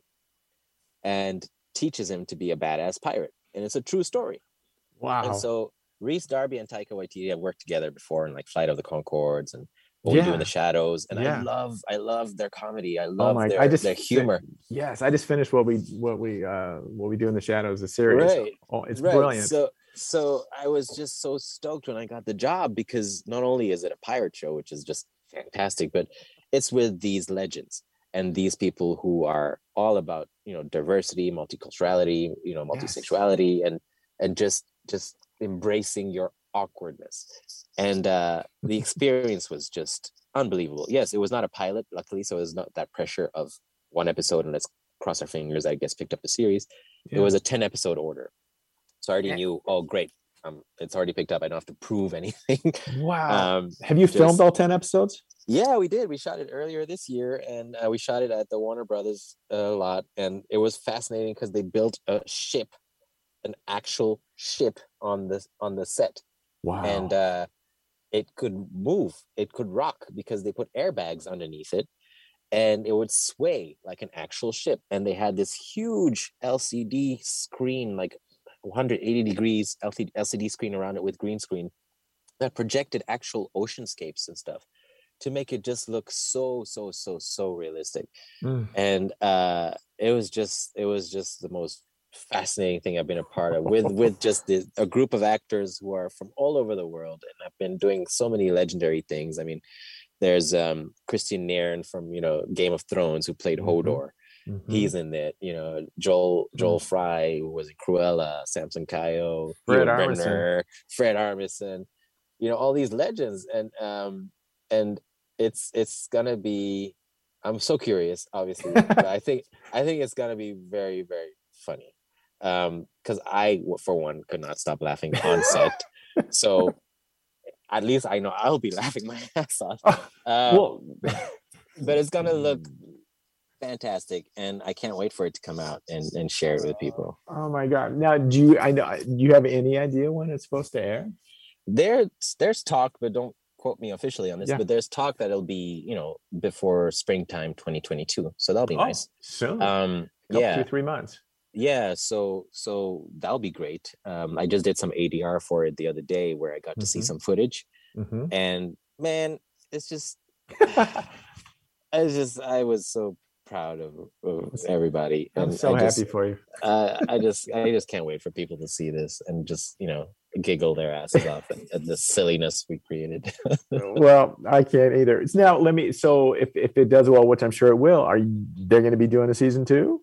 and teaches him to be a badass pirate. And it's a true story. Wow. And so Rhys Darby and Taika Waititi have worked together before in like Flight of the Conchords and What yeah. We Do in the Shadows. And yeah. I love, I love their comedy. I love oh their, I just, their humor. Yes. I just finished what we, what we, uh, what we do in the shadows, the series. Right. Oh, it's right. brilliant. So, so I was just so stoked when I got the job, because not only is it a pirate show, which is just fantastic, but it's with these legends and these people who are all about, you know, diversity, multiculturality, you know, multisexuality, yes. and, and just, just embracing your awkwardness. And uh the experience was just unbelievable. Yes, it was not a pilot, luckily, so it was not that pressure of one episode and let's cross our fingers that it gets picked up the series. Yeah. It was a ten episode order, so I already yeah. knew, oh great, um it's already picked up, I don't have to prove anything. Wow. Um have you just, filmed all ten episodes? Yeah, we did. We shot it earlier this year, and uh, we shot it at the Warner Brothers a uh, lot, and it was fascinating because they built a ship, an actual ship on the on the set. Wow. And uh, it could move, it could rock, because they put airbags underneath it, and it would sway like an actual ship. And they had this huge L C D screen, like one hundred eighty degrees L C D screen around it with green screen that projected actual oceanscapes and stuff to make it just look so, so, so, so realistic. Mm. And uh, it was just, it was just the most fascinating thing I've been a part of, with with just the, a group of actors who are from all over the world and have been doing so many legendary things. I mean, there's um Christian Nairn from, you know, Game of Thrones, who played Hodor. Mm-hmm. He's in it. You know, Joel Joel mm-hmm. Fry, who was in Cruella, Samson Kayo, Fred Armisen, Fred Armisen. You know, all these legends, and um and it's it's gonna be. I'm so curious, obviously, but I think I think it's gonna be very, very funny. Um, because I, for one, could not stop laughing on set. So at least I know I'll be laughing my ass off. Um, well, but it's gonna look fantastic, and I can't wait for it to come out and, and share it with people. Oh my god! Now, do you? I know. Do you have any idea when it's supposed to air? There's there's talk, but don't quote me officially on this. Yeah. But there's talk that it'll be, you know, before springtime twenty twenty-two. So that'll be oh, nice. Soon. Um, Couple, yeah, two, three months. Yeah, so so that'll be great. Um, I just did some A D R for it the other day, where I got to mm-hmm. see some footage, mm-hmm. and man, it's just, I just, I was so proud of, of everybody. I'm and so I happy just, for you. uh, I just, I just can't wait for people to see this and just, you know, giggle their asses off at, at the silliness we created. Well, I can't either. Now, let me. So, if if it does well, which I'm sure it will, are you, they're going to be doing a season two?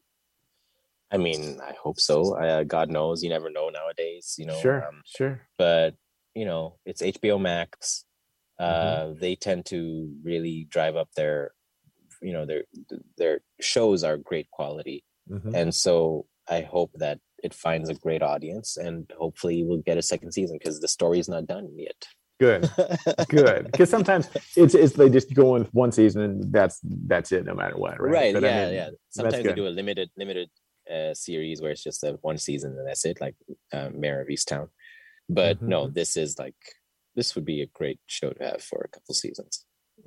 I mean, I hope so. Uh, God knows, you never know nowadays, you know. Sure, um, sure. But, you know, it's H B O Max. Uh, mm-hmm. They tend to really drive up their, you know, their their shows are great quality. Mm-hmm. And so I hope that it finds a great audience, and hopefully we'll get a second season, because the story's not done yet. Good, good. Because sometimes it's it's they just go in one season and that's that's it, no matter what, right? Right. But yeah, I mean, yeah. Sometimes they do a limited limited. Uh, series where it's just a one season and that's it, like uh, Mayor of Easttown. But mm-hmm. no, this is like, this would be a great show to have for a couple seasons.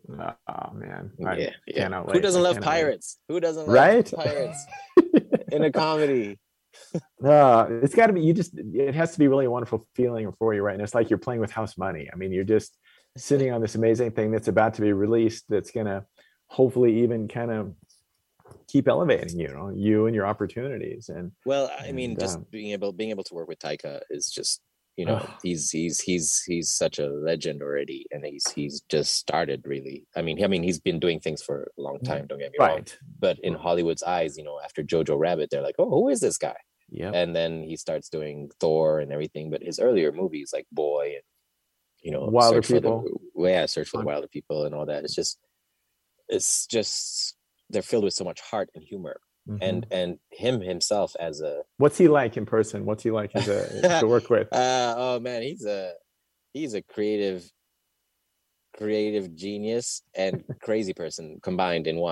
Oh man, I yeah, yeah. Wait. Who doesn't love pirates? Wait. Who doesn't love right? pirates in a comedy? uh, it's got to be. You just. It has to be really a wonderful feeling for you, right? And it's like you're playing with house money. I mean, you're just sitting on this amazing thing that's about to be released. That's gonna hopefully even kind of keep elevating, you know, you and your opportunities. And well, I mean, and, just um, being able being able to work with Taika is just, you know, uh, he's he's he's he's such a legend already, and he's he's just started really. I mean, I mean, he's been doing things for a long time. Don't get me right. wrong. But in Hollywood's eyes, you know, after Jojo Rabbit, they're like, oh, who is this guy? Yeah. And then he starts doing Thor and everything. But his earlier movies like Boy and, you know, Wilder Search People, for the, yeah, Search for the Wilder People and all that. It's just, it's just they're filled with so much heart and humor. Mm-hmm. And and him himself as a what's he like in person? What's he like as a to work with? Uh, oh man, he's a he's a creative, creative genius and crazy person combined in one.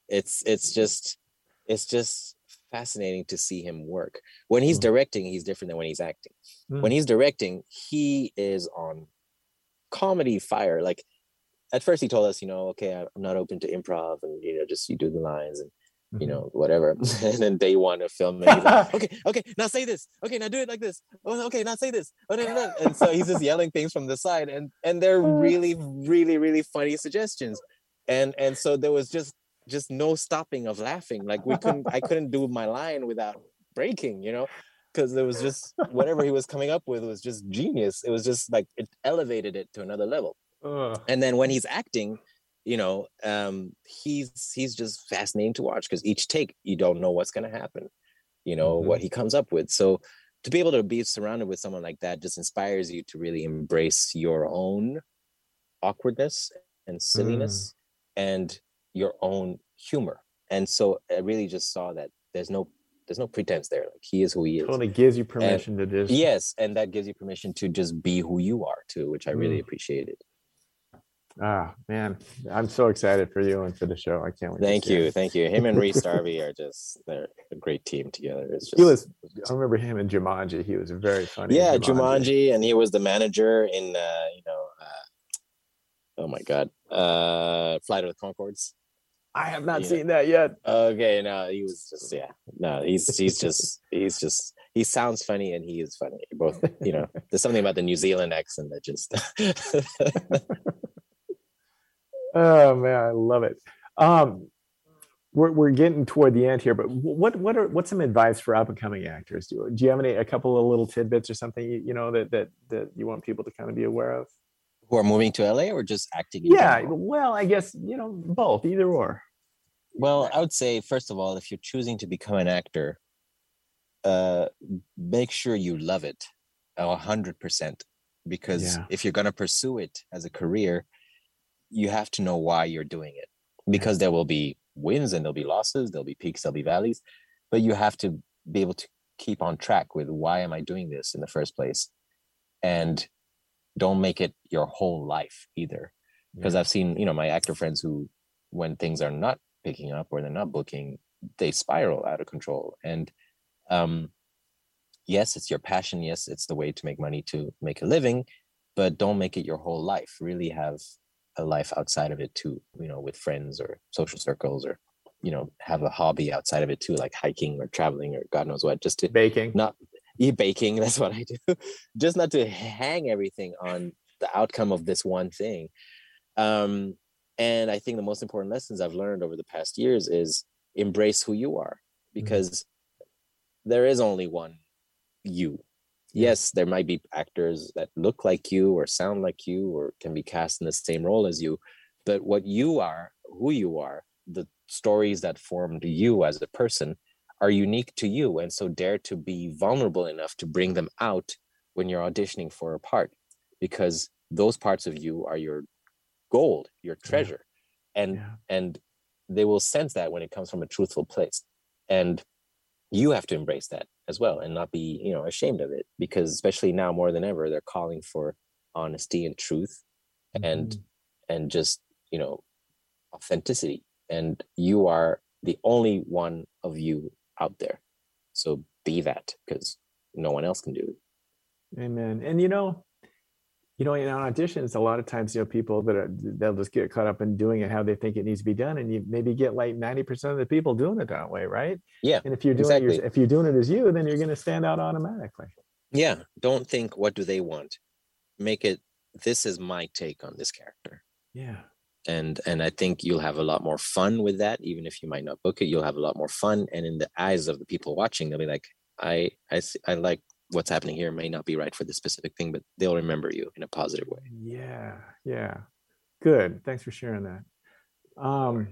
it's it's just it's just fascinating to see him work. When he's directing, he's different than when he's acting. Mm. When he's directing, he is on comedy fire. Like at first he told us, you know, okay, I'm not open to improv, and you know, just you do the lines and you know, whatever. And then day one of filming, he's like, okay, okay, now say this. Okay, now do it like this. Oh, okay, now say this. Oh, no, no, no. And so he's just yelling things from the side, and and they're really, really, really funny suggestions. And and so there was just just no stopping of laughing. Like we couldn't, I couldn't do my line without breaking, you know, because there was just whatever he was coming up with was just genius. It was just like it elevated it to another level. Ugh. And then when he's acting, you know, um, he's he's just fascinating to watch because each take you don't know what's going to happen, you know, mm-hmm. what he comes up with. So to be able to be surrounded with someone like that just inspires you to really embrace your own awkwardness and silliness mm. and your own humor. And so I really just saw that there's no there's no pretense there. Like he is who he is. Totally gives you permission and, to just yes, and that gives you permission to just be who you are too, which I really mm. appreciated. Ah, man, I'm so excited for you and for the show. I can't wait. Thank you. It. Thank you. Him and Rhys Darby are just, they're a great team together. It's just, he was, I remember him in Jumanji. He was very funny. Yeah, Jumanji. Jumanji, and he was the manager in, uh, you know, uh, oh my God, uh, Flight of the Conchords. I have not you seen know. that yet. Okay, no, he was just, yeah, no, he's, he's just, he's just, he sounds funny and he is funny. Both, you know, there's something about the New Zealand accent that just... Oh man, I love it. Um, we're we're getting toward the end here, but what what are what's some advice for up and coming actors? Do, do you have any a couple of little tidbits or something you, you know that that that you want people to kind of be aware of? Who are moving to L A or just acting? In yeah, general? Well, I guess you know both, either or. Well, I would say first of all, if you're choosing to become an actor, uh, make sure you love it a hundred percent, because yeah. if you're going to pursue it as a career, you have to know why you're doing it, because there will be wins and there'll be losses, there'll be peaks, there'll be valleys, but you have to be able to keep on track with why am I doing this in the first place? And don't make it your whole life either. Because yeah. I've seen, you know, my actor friends who, when things are not picking up or they're not booking, they spiral out of control. And um, yes, it's your passion. Yes, it's the way to make money to make a living, but don't make it your whole life. Really have a life outside of it too, you know, with friends or social circles, or, you know, have a hobby outside of it too, like hiking or traveling or God knows what, just to baking, not eat baking. That's what I do. Just not to hang everything on the outcome of this one thing. Um, and I think the most important lessons I've learned over the past years is embrace who you are, because mm-hmm. there is only one you. Yes, there might be actors that look like you or sound like you or can be cast in the same role as you, but what you are, who you are, the stories that formed you as a person are unique to you. And so dare to be vulnerable enough to bring them out when you're auditioning for a part, because those parts of you are your gold, your treasure. Yeah. And, yeah. and they will sense that when it comes from a truthful place. And you have to embrace that as well and not be, you know, ashamed of it, because especially now more than ever, they're calling for honesty and truth mm-hmm. and, and just, you know, authenticity. And you are the only one of you out there. So be that, because no one else can do it. Amen. And, you know, you know, in auditions, a lot of times, you know, people that are, they'll just get caught up in doing it how they think it needs to be done. And you maybe get like ninety percent of the people doing it that way, right? Yeah. And if you're doing exactly. it, if you're doing it as you, then you're going to stand out automatically. Yeah. Don't think, what do they want? Make it, this is my take on this character. Yeah. And, and I think you'll have a lot more fun with that. Even if you might not book it, you'll have a lot more fun. And in the eyes of the people watching, they'll be like, I, I, I like, what's happening here may not be right for this specific thing, but they'll remember you in a positive way. Yeah. Yeah. Good. Thanks for sharing that. Um,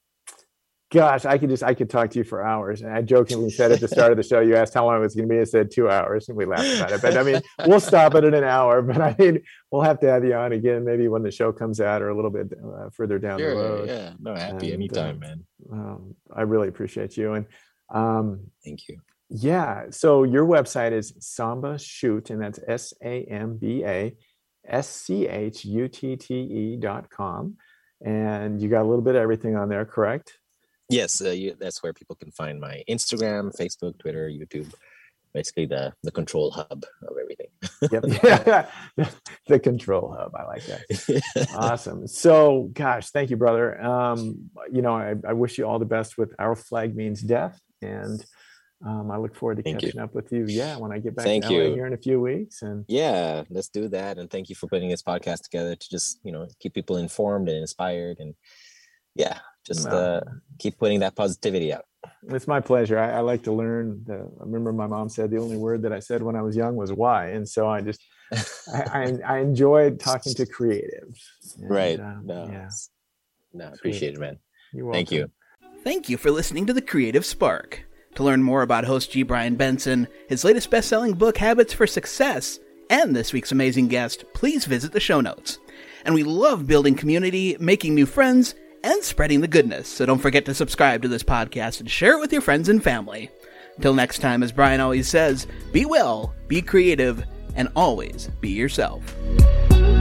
gosh, I could just, I could talk to you for hours. And I jokingly said at the start of the show, you asked how long it was going to be. I said two hours and we laughed about it. But I mean, we'll stop it at an hour, but I mean, we'll have to have you on again, maybe when the show comes out or a little bit uh, further down sure, the road. Yeah. No, happy and, anytime, uh, man. Um, I really appreciate you. And um, thank you. Yeah. So your website is Samba Shoot, and that's S A M B A S C H U T T E dot com. And you got a little bit of everything on there, correct? Yes, uh, you, that's where people can find my Instagram, Facebook, Twitter, YouTube. Basically, the the control hub of everything. Yep. Yeah. The control hub. I like that. Awesome. So, gosh, thank you, brother. Um, you know, I, I wish you all the best with Our Flag Means Death, and um, I look forward to thank catching you. up with you. Yeah, when I get back thank to L A you. here in a few weeks. And yeah, let's do that. And thank you for putting this podcast together to just you know keep people informed and inspired, and yeah, just no. uh, keep putting that positivity out. It's my pleasure. I, I like to learn. The, I remember my mom said the only word that I said when I was young was why. And so I just, I, I, I enjoyed talking to creatives. And, right. Um, no, yeah. no, appreciate it, man. You're welcome. Thank you. Thank you for listening to The Creative Spark. To learn more about host G. Brian Benson, his latest best-selling book, Habits for Success, and this week's amazing guest, please visit the show notes. And we love building community, making new friends, and spreading the goodness, so don't forget to subscribe to this podcast and share it with your friends and family. Until next time, as Brian always says, be well, be creative, and always be yourself.